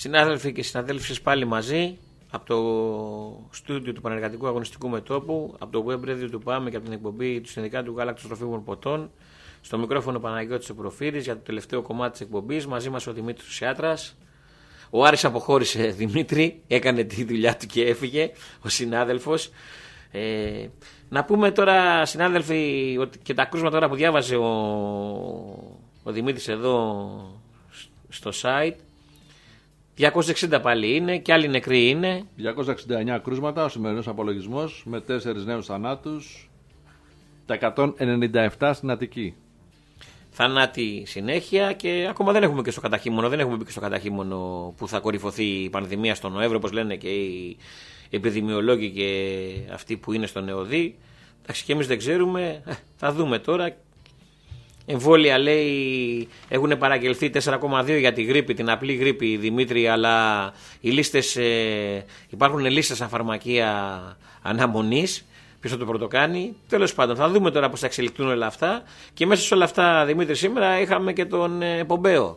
Συνάδελφοι και συναδέλφοι πάλι μαζί από το στούντιο του Πανεργατικού Αγωνιστικού Μετώπου, από το web radio του ΠΑΜΕ και από την εκπομπή του Συνδικάτου Γάλακτος Τροφίμων Ποτών. Στο μικρόφωνο Παναγιώτης ο Προφύρης για το τελευταίο κομμάτι της εκπομπής. Μαζί μας ο Δημήτρης Σιάτρας. Ο Άρης αποχώρησε, Δημήτρη, έκανε τη δουλειά του και έφυγε ο συνάδελφος. Να πούμε τώρα, συνάδελφοι, ότι και τα κρούσματα τώρα που διάβαζε ο Δημήτρης εδώ στο site, 260 πάλι είναι και άλλοι νεκροί είναι. 269 κρούσματα ο σημερινός απολογισμός με 4 νέους θανάτους, τα 197 στην Αττική. Θανάτη συνέχεια και ακόμα δεν έχουμε και στο καταχύμωνο, δεν έχουμε μπει και στο καταχύμωνο που θα κορυφωθεί η πανδημία στον Νοέμβριο, όπως λένε και οι επιδημιολόγοι και αυτοί που είναι στον ΕΟΔΗ. Εντάξει, και εμείς δεν ξέρουμε, θα δούμε τώρα. Εμβόλια λέει έχουν παραγγελθεί 4,2 για τη γρίπη, την απλή γρίπη, Δημήτρη, αλλά οι λίστες, υπάρχουν λίστες στα φαρμακεία αναμονής. Ποιος θα το πρωτοκάνει. Τέλος πάντων, θα δούμε τώρα πώς θα εξελιχθούν όλα αυτά. Και μέσα σε όλα αυτά, Δημήτρη, σήμερα είχαμε και τον Πομπέο.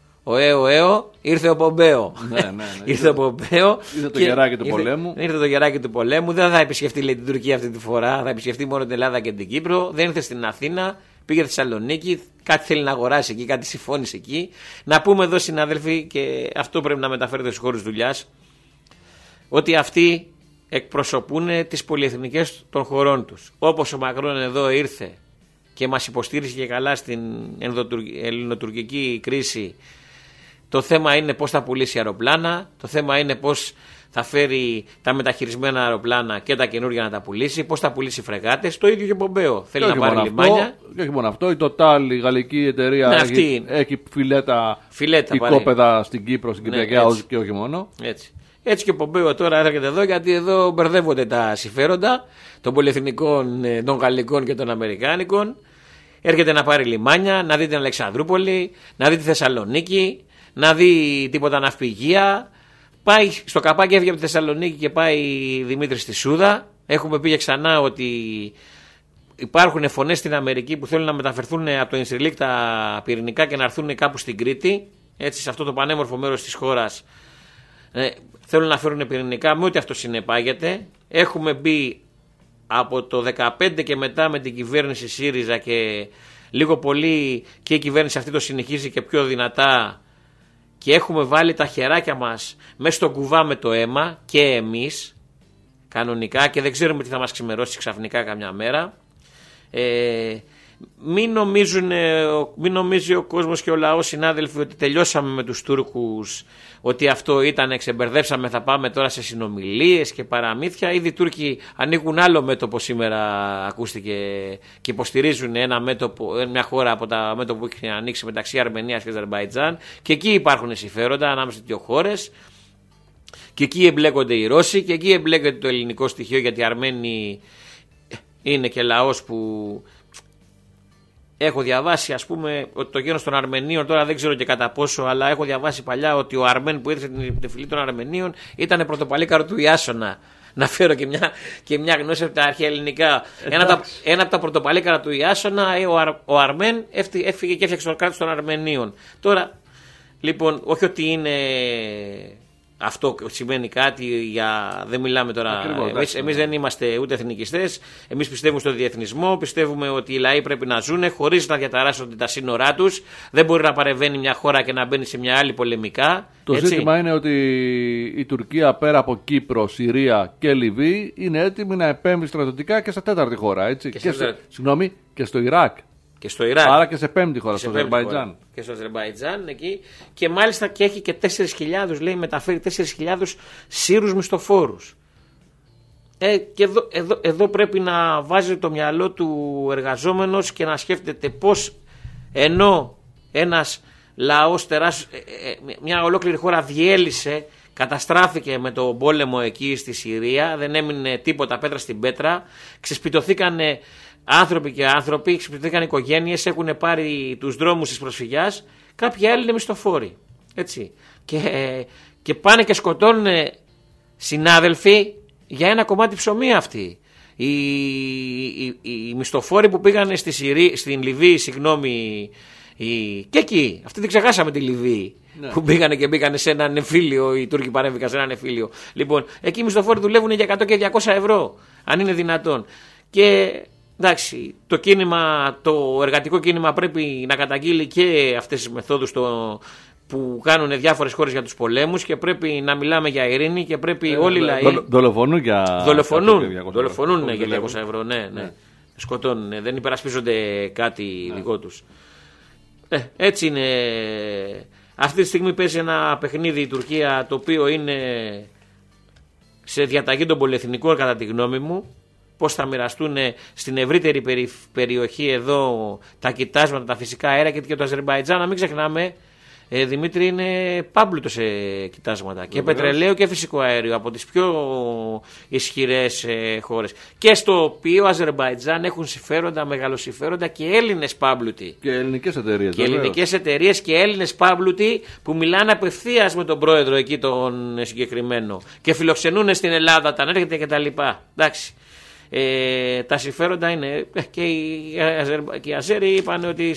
Ήρθε ο Πομπέο. Ναι. Ήρθε ο Πομπέο. Ήρθε το γεράκι του πολέμου. Ήρθε το γεράκι του πολέμου. Δεν θα επισκεφτεί, λέει, την Τουρκία αυτή τη φορά. Θα επισκεφτεί μόνο την Ελλάδα και την Κύπρο. Δεν ήρθε στην Αθήνα. Πήγε στη Θεσσαλονίκη. Κάτι θέλει να αγοράσει εκεί. Κάτι συμφώνησε εκεί. Να πούμε εδώ, συνάδελφοι, και αυτό πρέπει να μεταφέρετε στους χώρους δουλειάς, ότι αυτοί εκπροσωπούν τις πολυεθνικές των χωρών τους. Όπως ο Μακρόν εδώ ήρθε και μας υποστήριζε και καλά στην ελληνοτουρκική κρίση. Το θέμα είναι πώς θα πουλήσει αεροπλάνα, το θέμα είναι πώς θα φέρει τα μεταχειρισμένα αεροπλάνα και τα καινούργια να τα πουλήσει, πώς θα πουλήσει φρεγάτες. Το ίδιο και ο Πομπέο. Θέλει να πάρει λιμάνια. Και όχι μόνο αυτό, η Total, η γαλλική εταιρεία, έχει φιλέτα οικόπεδα στην Κύπρο, στην Κυπριακή και όχι μόνο. Έτσι και ο Πομπέο τώρα έρχεται εδώ, γιατί εδώ μπερδεύονται τα συμφέροντα των πολυεθνικών, των γαλλικών και των αμερικάνικων. Έρχεται να πάρει λιμάνια, να δει την Αλεξανδρούπολη, να δει τη Θεσσαλονίκη, να δει τίποτα ναυπηγεία. Πάει στο καπάκι, έφυγε από τη Θεσσαλονίκη και πάει Δημήτρη στη Σούδα. Έχουμε πει ξανά ότι υπάρχουν φωνές στην Αμερική που θέλουν να μεταφερθούν από το Ινσριλίκ τα πυρηνικά και να έρθουν κάπου στην Κρήτη. Έτσι, σε αυτό το πανέμορφο μέρος της χώρας. Θέλουν να φέρουν πυρηνικά, με ό,τι αυτό συνεπάγεται. Έχουμε μπει από το 2015 και μετά με την κυβέρνηση ΣΥΡΙΖΑ και λίγο πολύ και η κυβέρνηση αυτή το συνεχίζει και πιο δυνατά, και έχουμε βάλει τα χεράκια μας μέσα στον κουβά με το αίμα και εμείς κανονικά, και δεν ξέρουμε τι θα μας ξημερώσει ξαφνικά καμιά μέρα. Μην νομίζει ο κόσμος και ο λαός, συνάδελφοι, ότι τελειώσαμε με τους Τούρκους, ότι αυτό ήταν, ξεμπερδέψαμε, θα πάμε τώρα σε συνομιλίες και παραμύθια. Ήδη οι Τούρκοι ανοίγουν άλλο μέτωπο, σήμερα ακούστηκε, και υποστηρίζουν μια χώρα από τα μέτωπα που έχει ανοίξει μεταξύ Αρμενίας και Αζερμπαϊτζάν, και εκεί υπάρχουν συμφέροντα ανάμεσα στις δύο χώρες, και εκεί εμπλέκονται οι Ρώσοι και εκεί εμπλέκεται το ελληνικό στοιχείο, γιατί οι Αρμένοι είναι και λαός που... Έχω διαβάσει, ας πούμε, ότι το γένος των Αρμενίων, τώρα δεν ξέρω και κατά πόσο, αλλά έχω διαβάσει παλιά ότι ο Αρμέν που έδειξε την φυλή των Αρμενίων ήταν πρωτοπαλίκαρο του Ιάσονα. Να φέρω και μια γνώση από τα αρχαία ελληνικά. Ένα από τα πρωτοπαλίκαρα του Ιάσονα, ο Αρμέν, έφυγε και έφτιαξε το κράτος των Αρμενίων. Τώρα, λοιπόν, όχι ότι είναι... Αυτό σημαίνει κάτι δεν μιλάμε τώρα. Εμείς δεν είμαστε ούτε εθνικιστές. Εμείς πιστεύουμε στο διεθνισμό. Πιστεύουμε ότι οι λαοί πρέπει να ζουν χωρίς να διαταράσσονται τα σύνορά τους. Δεν μπορεί να παρεμβαίνει μια χώρα και να μπαίνει σε μια άλλη πολεμικά. Το ζήτημα είναι ότι η Τουρκία, πέρα από Κύπρο, Συρία και Λιβύη, είναι έτοιμη να επέμβει στρατιωτικά και σε τέταρτη χώρα. Έτσι. Και στο Ιράκ. Και στο Ιράκ. Άρα και σε πέμπτη χώρα, στο Αζερμπαϊτζάν. Και στο Αζερμπαϊτζάν εκεί. Και μάλιστα και έχει και 4.000, λέει, μεταφέρει 4.000 Σύρους μισθοφόρους. Και εδώ πρέπει να βάζει το μυαλό του εργαζόμενος και να σκέφτεται πώς, ενώ ένας λαός μια ολόκληρη χώρα διέλυσε, καταστράφηκε με τον πόλεμο εκεί στη Συρία, δεν έμεινε τίποτα, πέτρα στην πέτρα, ξεσπιτωθήκανε άνθρωποι και άνθρωποι, ξεσπιτωθήκαν οικογένειες, έχουν πάρει τους δρόμους της προσφυγιάς, κάποιοι άλλοι είναι μισθοφόροι. Έτσι. Και πάνε και σκοτώνουν συνάδελφοι για ένα κομμάτι ψωμί αυτοί. Οι μισθοφόροι που πήγαν στην Λιβύη, και εκεί, αυτοί δεν ξεχάσαμε τη Λιβύη. Ναι. Που μπήκανε σε έναν εμφύλιο, οι Τούρκοι παρέμβηκαν σε έναν εμφύλιο. Λοιπόν, εκεί οι μισθοφόροι δουλεύουν για 100 και 200 ευρώ, αν είναι δυνατόν. Και εντάξει, το εργατικό κίνημα πρέπει να καταγγείλει και αυτές τις μεθόδους που κάνουν διάφορες χώρες για τους πολέμους και πρέπει να μιλάμε για ειρήνη και πρέπει όλοι οι λαοί. Δολοφονούν για. Δολοφονούν για 200 ευρώ, ναι. Σκοτώνουν, δεν υπερασπίζονται κάτι δικό τους. Έτσι είναι. Αυτή τη στιγμή παίζει ένα παιχνίδι η Τουρκία το οποίο είναι σε διαταγή των πολυεθνικών κατά τη γνώμη μου. Πώς θα μοιραστούν στην ευρύτερη περιοχή εδώ τα κοιτάσματα, τα φυσικά αέρα και το Αζερμπαϊτζάν, να μην ξεχνάμε, Δημήτρη, είναι πάμπλουτο σε κοιτάσματα και πετρελαίου και φυσικό αέριο, από τις πιο ισχυρές χώρες. Και στο οποίο Αζερμπαϊτζάν έχουν συμφέροντα, μεγαλοσυμφέροντα και Έλληνες πάμπλουτοι. Και ελληνικές εταιρείες. Και ελληνικές εταιρείες και Έλληνες πάμπλουτοι που μιλάνε απευθείας με τον πρόεδρο εκεί τον συγκεκριμένο και φιλοξενούν στην Ελλάδα όταν έρχεται κτλ. Εντάξει. Τα συμφέροντα είναι. Και οι Αζέροι είπαν ότι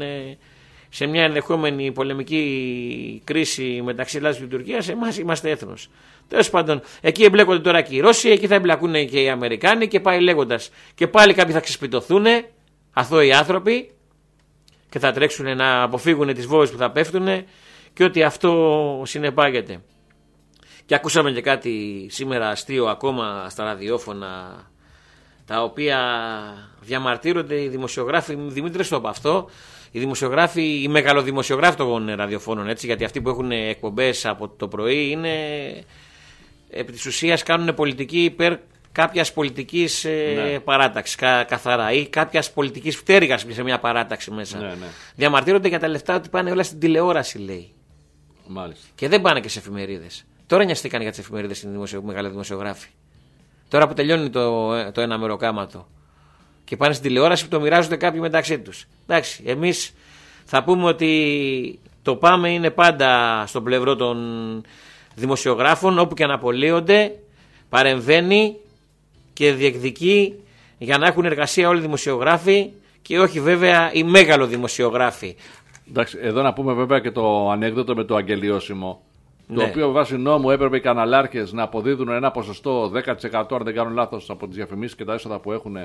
σε μια ενδεχόμενη πολεμική κρίση μεταξύ Ελλάδας και Τουρκίας, εμάς είμαστε έθνος. Τέλος πάντων, εκεί εμπλέκονται τώρα και οι Ρώσοι, εκεί θα εμπλακούν και οι Αμερικάνοι και πάει λέγοντας. Και πάλι κάποιοι θα ξεσπιτωθούν, αθώοι άνθρωποι, και θα τρέξουν να αποφύγουν τις βόμβες που θα πέφτουν και ότι αυτό συνεπάγεται. Και ακούσαμε και κάτι σήμερα αστείο ακόμα στα ραδιόφωνα, τα οποία διαμαρτύρονται οι δημοσιογράφοι. Δημήτρη, το από αυτό. Οι δημοσιογράφοι, οι μεγαλοδημοσιογράφοι των ραδιοφώνων, έτσι, γιατί αυτοί που έχουν εκπομπές από το πρωί είναι επί της ουσίας κάνουν πολιτική υπέρ κάποιας πολιτικής παράταξης καθαρά ή κάποιας πολιτικής πτέρυγας σε μια παράταξη μέσα. Ναι. Διαμαρτύρονται για τα λεφτά ότι πάνε όλα στην τηλεόραση, λέει. Μάλιστα. Και δεν πάνε και σε εφημερίδες. Τώρα νοιαστήκαν για τις εφημερίδες οι μεγαλοδημοσιογράφοι. Τώρα που τελειώνει το ένα μεροκάματο και πάνε στην τηλεόραση που το μοιράζονται κάποιοι μεταξύ τους. Εντάξει, εμείς θα πούμε ότι το πάμε είναι πάντα στο πλευρό των δημοσιογράφων, όπου και αν απολύονται, παρεμβαίνει και διεκδικεί για να έχουν εργασία όλοι οι δημοσιογράφοι και όχι βέβαια οι μέγαλο δημοσιογράφοι. Εντάξει, εδώ να πούμε βέβαια και το ανέκδοτο με το αγγελιώσιμο. Το οποίο βάσει νόμου έπρεπε οι καναλάρχες να αποδίδουν ένα ποσοστό 10%, αν δεν κάνω λάθος, από τις διαφημίσεις και τα έσοδα που έχουν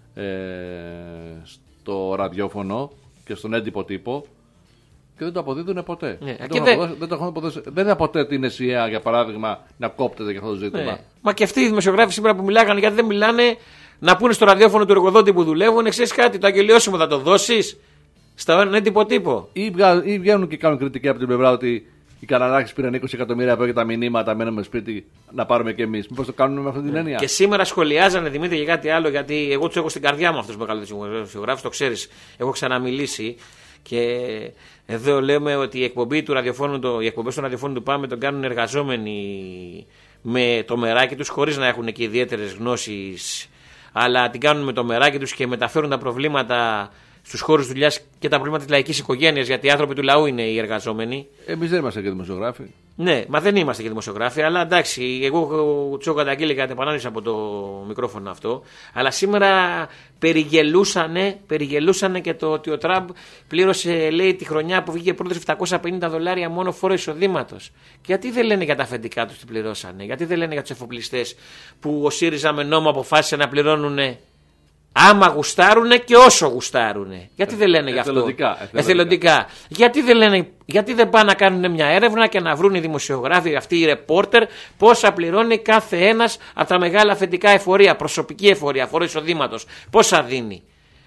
στο ραδιόφωνο και στον έντυπο τύπο, και δεν το αποδίδουν ποτέ. Δεν είδα ποτέ την ΕΣΥΑ, για παράδειγμα, να κόπτεται για αυτό το ζήτημα. Ναι. Μα και αυτοί οι δημοσιογράφοι σήμερα που μιλάγανε, γιατί δεν μιλάνε να πούνε στο ραδιόφωνο του εργοδότη που δουλεύουν, ξέρεις κάτι, το αγγελιώσιμο θα το δώσεις στον έντυπο τύπο. Ή βγαίνουν και κάνουν κριτική από την πλευρά ότι οι καναλάρχες πήραν 20 εκατομμύρια ευρώ για τα μηνύματα, μένουμε σπίτι να πάρουμε κι εμείς. Μήπως το κάνουμε με αυτή την έννοια. Και σήμερα σχολιάζανε, Δημήτρη, για κάτι άλλο, γιατί εγώ τους έχω στην καρδιά μου αυτούς τους μεγάλους δημοσιογράφους, το ξέρεις. Έχω ξαναμιλήσει και εδώ λέμε ότι η εκπομπή του ραδιοφώνου, οι εκπομπές του ραδιοφώνου του Πάμε τον κάνουν εργαζόμενοι με το μεράκι τους, χωρίς να έχουν και ιδιαίτερες γνώσεις, αλλά την κάνουν με το μεράκι τους και μεταφέρουν τα προβλήματα στους χώρους δουλειάς και τα προβλήματα της λαϊκής οικογένειας, γιατί οι άνθρωποι του λαού είναι οι εργαζόμενοι. Εμείς δεν είμαστε και δημοσιογράφοι. Ναι, μα δεν είμαστε και δημοσιογράφοι, αλλά εντάξει, εγώ τους έχω καταγγείλει κατά επανάληψη από το μικρόφωνο αυτό. Αλλά σήμερα περιγελούσανε και το ότι ο Τραμπ πλήρωσε, λέει, τη χρονιά που βγήκε πρώτος $750 μόνο φόρο εισοδήματος. Γιατί δεν λένε για τα αφεντικά τους τι πληρώσανε, γιατί δεν λένε για τους εφοπλιστές που ο ΣΥΡΙΖΑ με νόμο αποφάσισε να πληρώνουν άμα γουστάρουνε και όσο γουστάρουνε. Γιατί δεν λένε γι' αυτό. Εθελοντικά. Γιατί δεν πάνε να κάνουν μια έρευνα και να βρουν οι δημοσιογράφοι, αυτοί οι ρεπόρτερ, πόσα πληρώνει κάθε ένας από τα μεγάλα αφεντικά εφορία, προσωπική εφορία, φόρο εισοδήματος. Πόσα δίνει.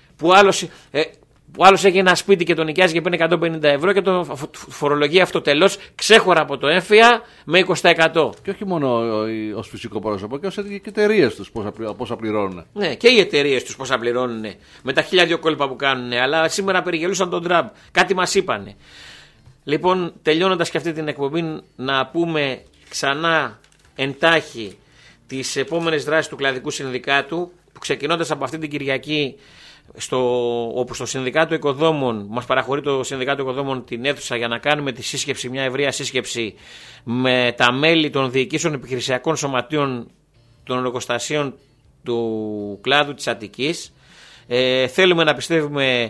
Που άλλος έχει ένα σπίτι και τον νοικιάζει και παίρνει 150 ευρώ και το φορολογεί αυτοτελώς ξέχωρα από το έμφυα με 20%. Και όχι μόνο ως φυσικό πρόσωπο, και ως εταιρείες τους πόσα πληρώνουν. Ναι, και οι εταιρείες τους πόσα πληρώνουν με τα 1002 κόλπα που κάνουν. Αλλά σήμερα περιγελούσαν τον Τραμπ. Κάτι μας είπανε. Λοιπόν, τελειώνοντας και αυτή την εκπομπή, να πούμε ξανά εντάχει τις επόμενες δράσεις του Κλαδικού Συνδικάτου, που ξεκινώντας από αυτή την Κυριακή, όπου στο Συνδικάτο Οικοδόμων, μας παραχωρεί το Συνδικάτο Οικοδόμων την αίθουσα για να κάνουμε τη σύσκεψη, μια ευρεία σύσκεψη με τα μέλη των διοικήσεων επιχειρησιακών σωματείων των εργοστασίων του κλάδου της Αττικής. Θέλουμε να πιστεύουμε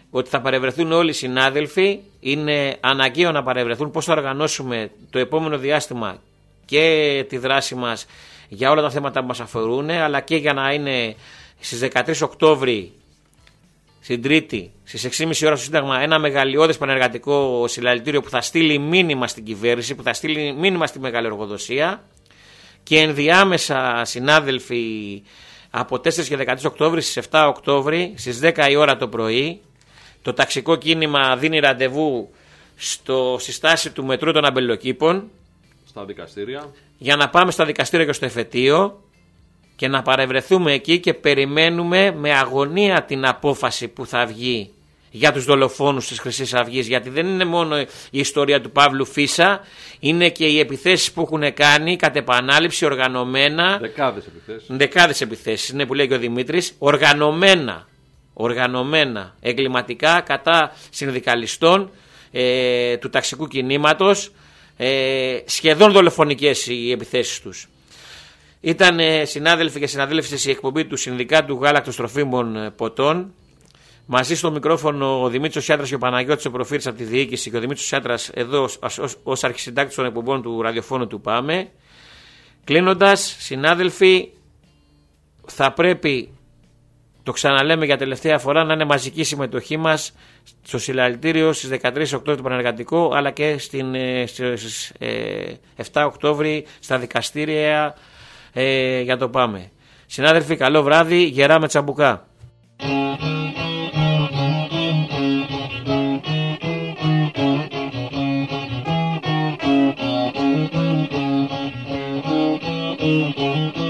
ότι θα παρευρεθούν όλοι οι συνάδελφοι. Είναι αναγκαίο να παρευρεθούν. Πώς θα οργανώσουμε το επόμενο διάστημα και τη δράση μας για όλα τα θέματα που μας αφορούν, αλλά και για να είναι στις 13 Οκτώβρη, στην Τρίτη, στις 6.30 ώρα στο Σύνταγμα, ένα μεγαλειώδες πανεργατικό συλλαλητήριο που θα στείλει μήνυμα στην κυβέρνηση, που θα στείλει μήνυμα στη μεγάλη εργοδοσία, και ενδιάμεσα συνάδελφοι από 4 και 13 Οκτώβρη στις 7 Οκτώβρη στις 10 η ώρα το πρωί, το ταξικό κίνημα δίνει ραντεβού στη στάση του μετρού των Αμπελοκήπων, στα δικαστήρια, για να πάμε στα δικαστήρια και στο εφετείο και να παρευρεθούμε εκεί, και περιμένουμε με αγωνία την απόφαση που θα βγει για τους δολοφόνους της Χρυσής Αυγής, γιατί δεν είναι μόνο η ιστορία του Παύλου Φίσα, είναι και οι επιθέσεις που έχουν κάνει κατ' επανάληψη, οργανωμένα, δεκάδες επιθέσεις, είναι που λέει και ο Δημήτρης, οργανωμένα εγκληματικά κατά συνδικαλιστών του ταξικού κινήματος, σχεδόν δολοφονικές οι επιθέσεις τους. Ήταν συνάδελφοι και συναδέλφοι η εκπομπή του Συνδικάτου Γάλακτος Τροφίμων Ποτών. Μαζί στο μικρόφωνο ο Δημήτρης Σιάτρας και ο Παναγιώτης ο Προφήρης από τη διοίκηση, και ο Δημήτρης Σιάτρας εδώ ως αρχισυντάκτης των εκπομπών του ραδιοφώνου του ΠΑΜΕ. Κλείνοντας, συνάδελφοι, θα πρέπει, το ξαναλέμε για τελευταία φορά, να είναι μαζική συμμετοχή μας στο συλλαλητήριο στις 13 Οκτώβρη του Πανεργατικό, αλλά και στις 7 Οκτώβρη στα δικαστήρια για το ΠΑΜΕ. Συνάδελφοι, καλό βράδυ, γερά με τσαμπουκά. Thank you.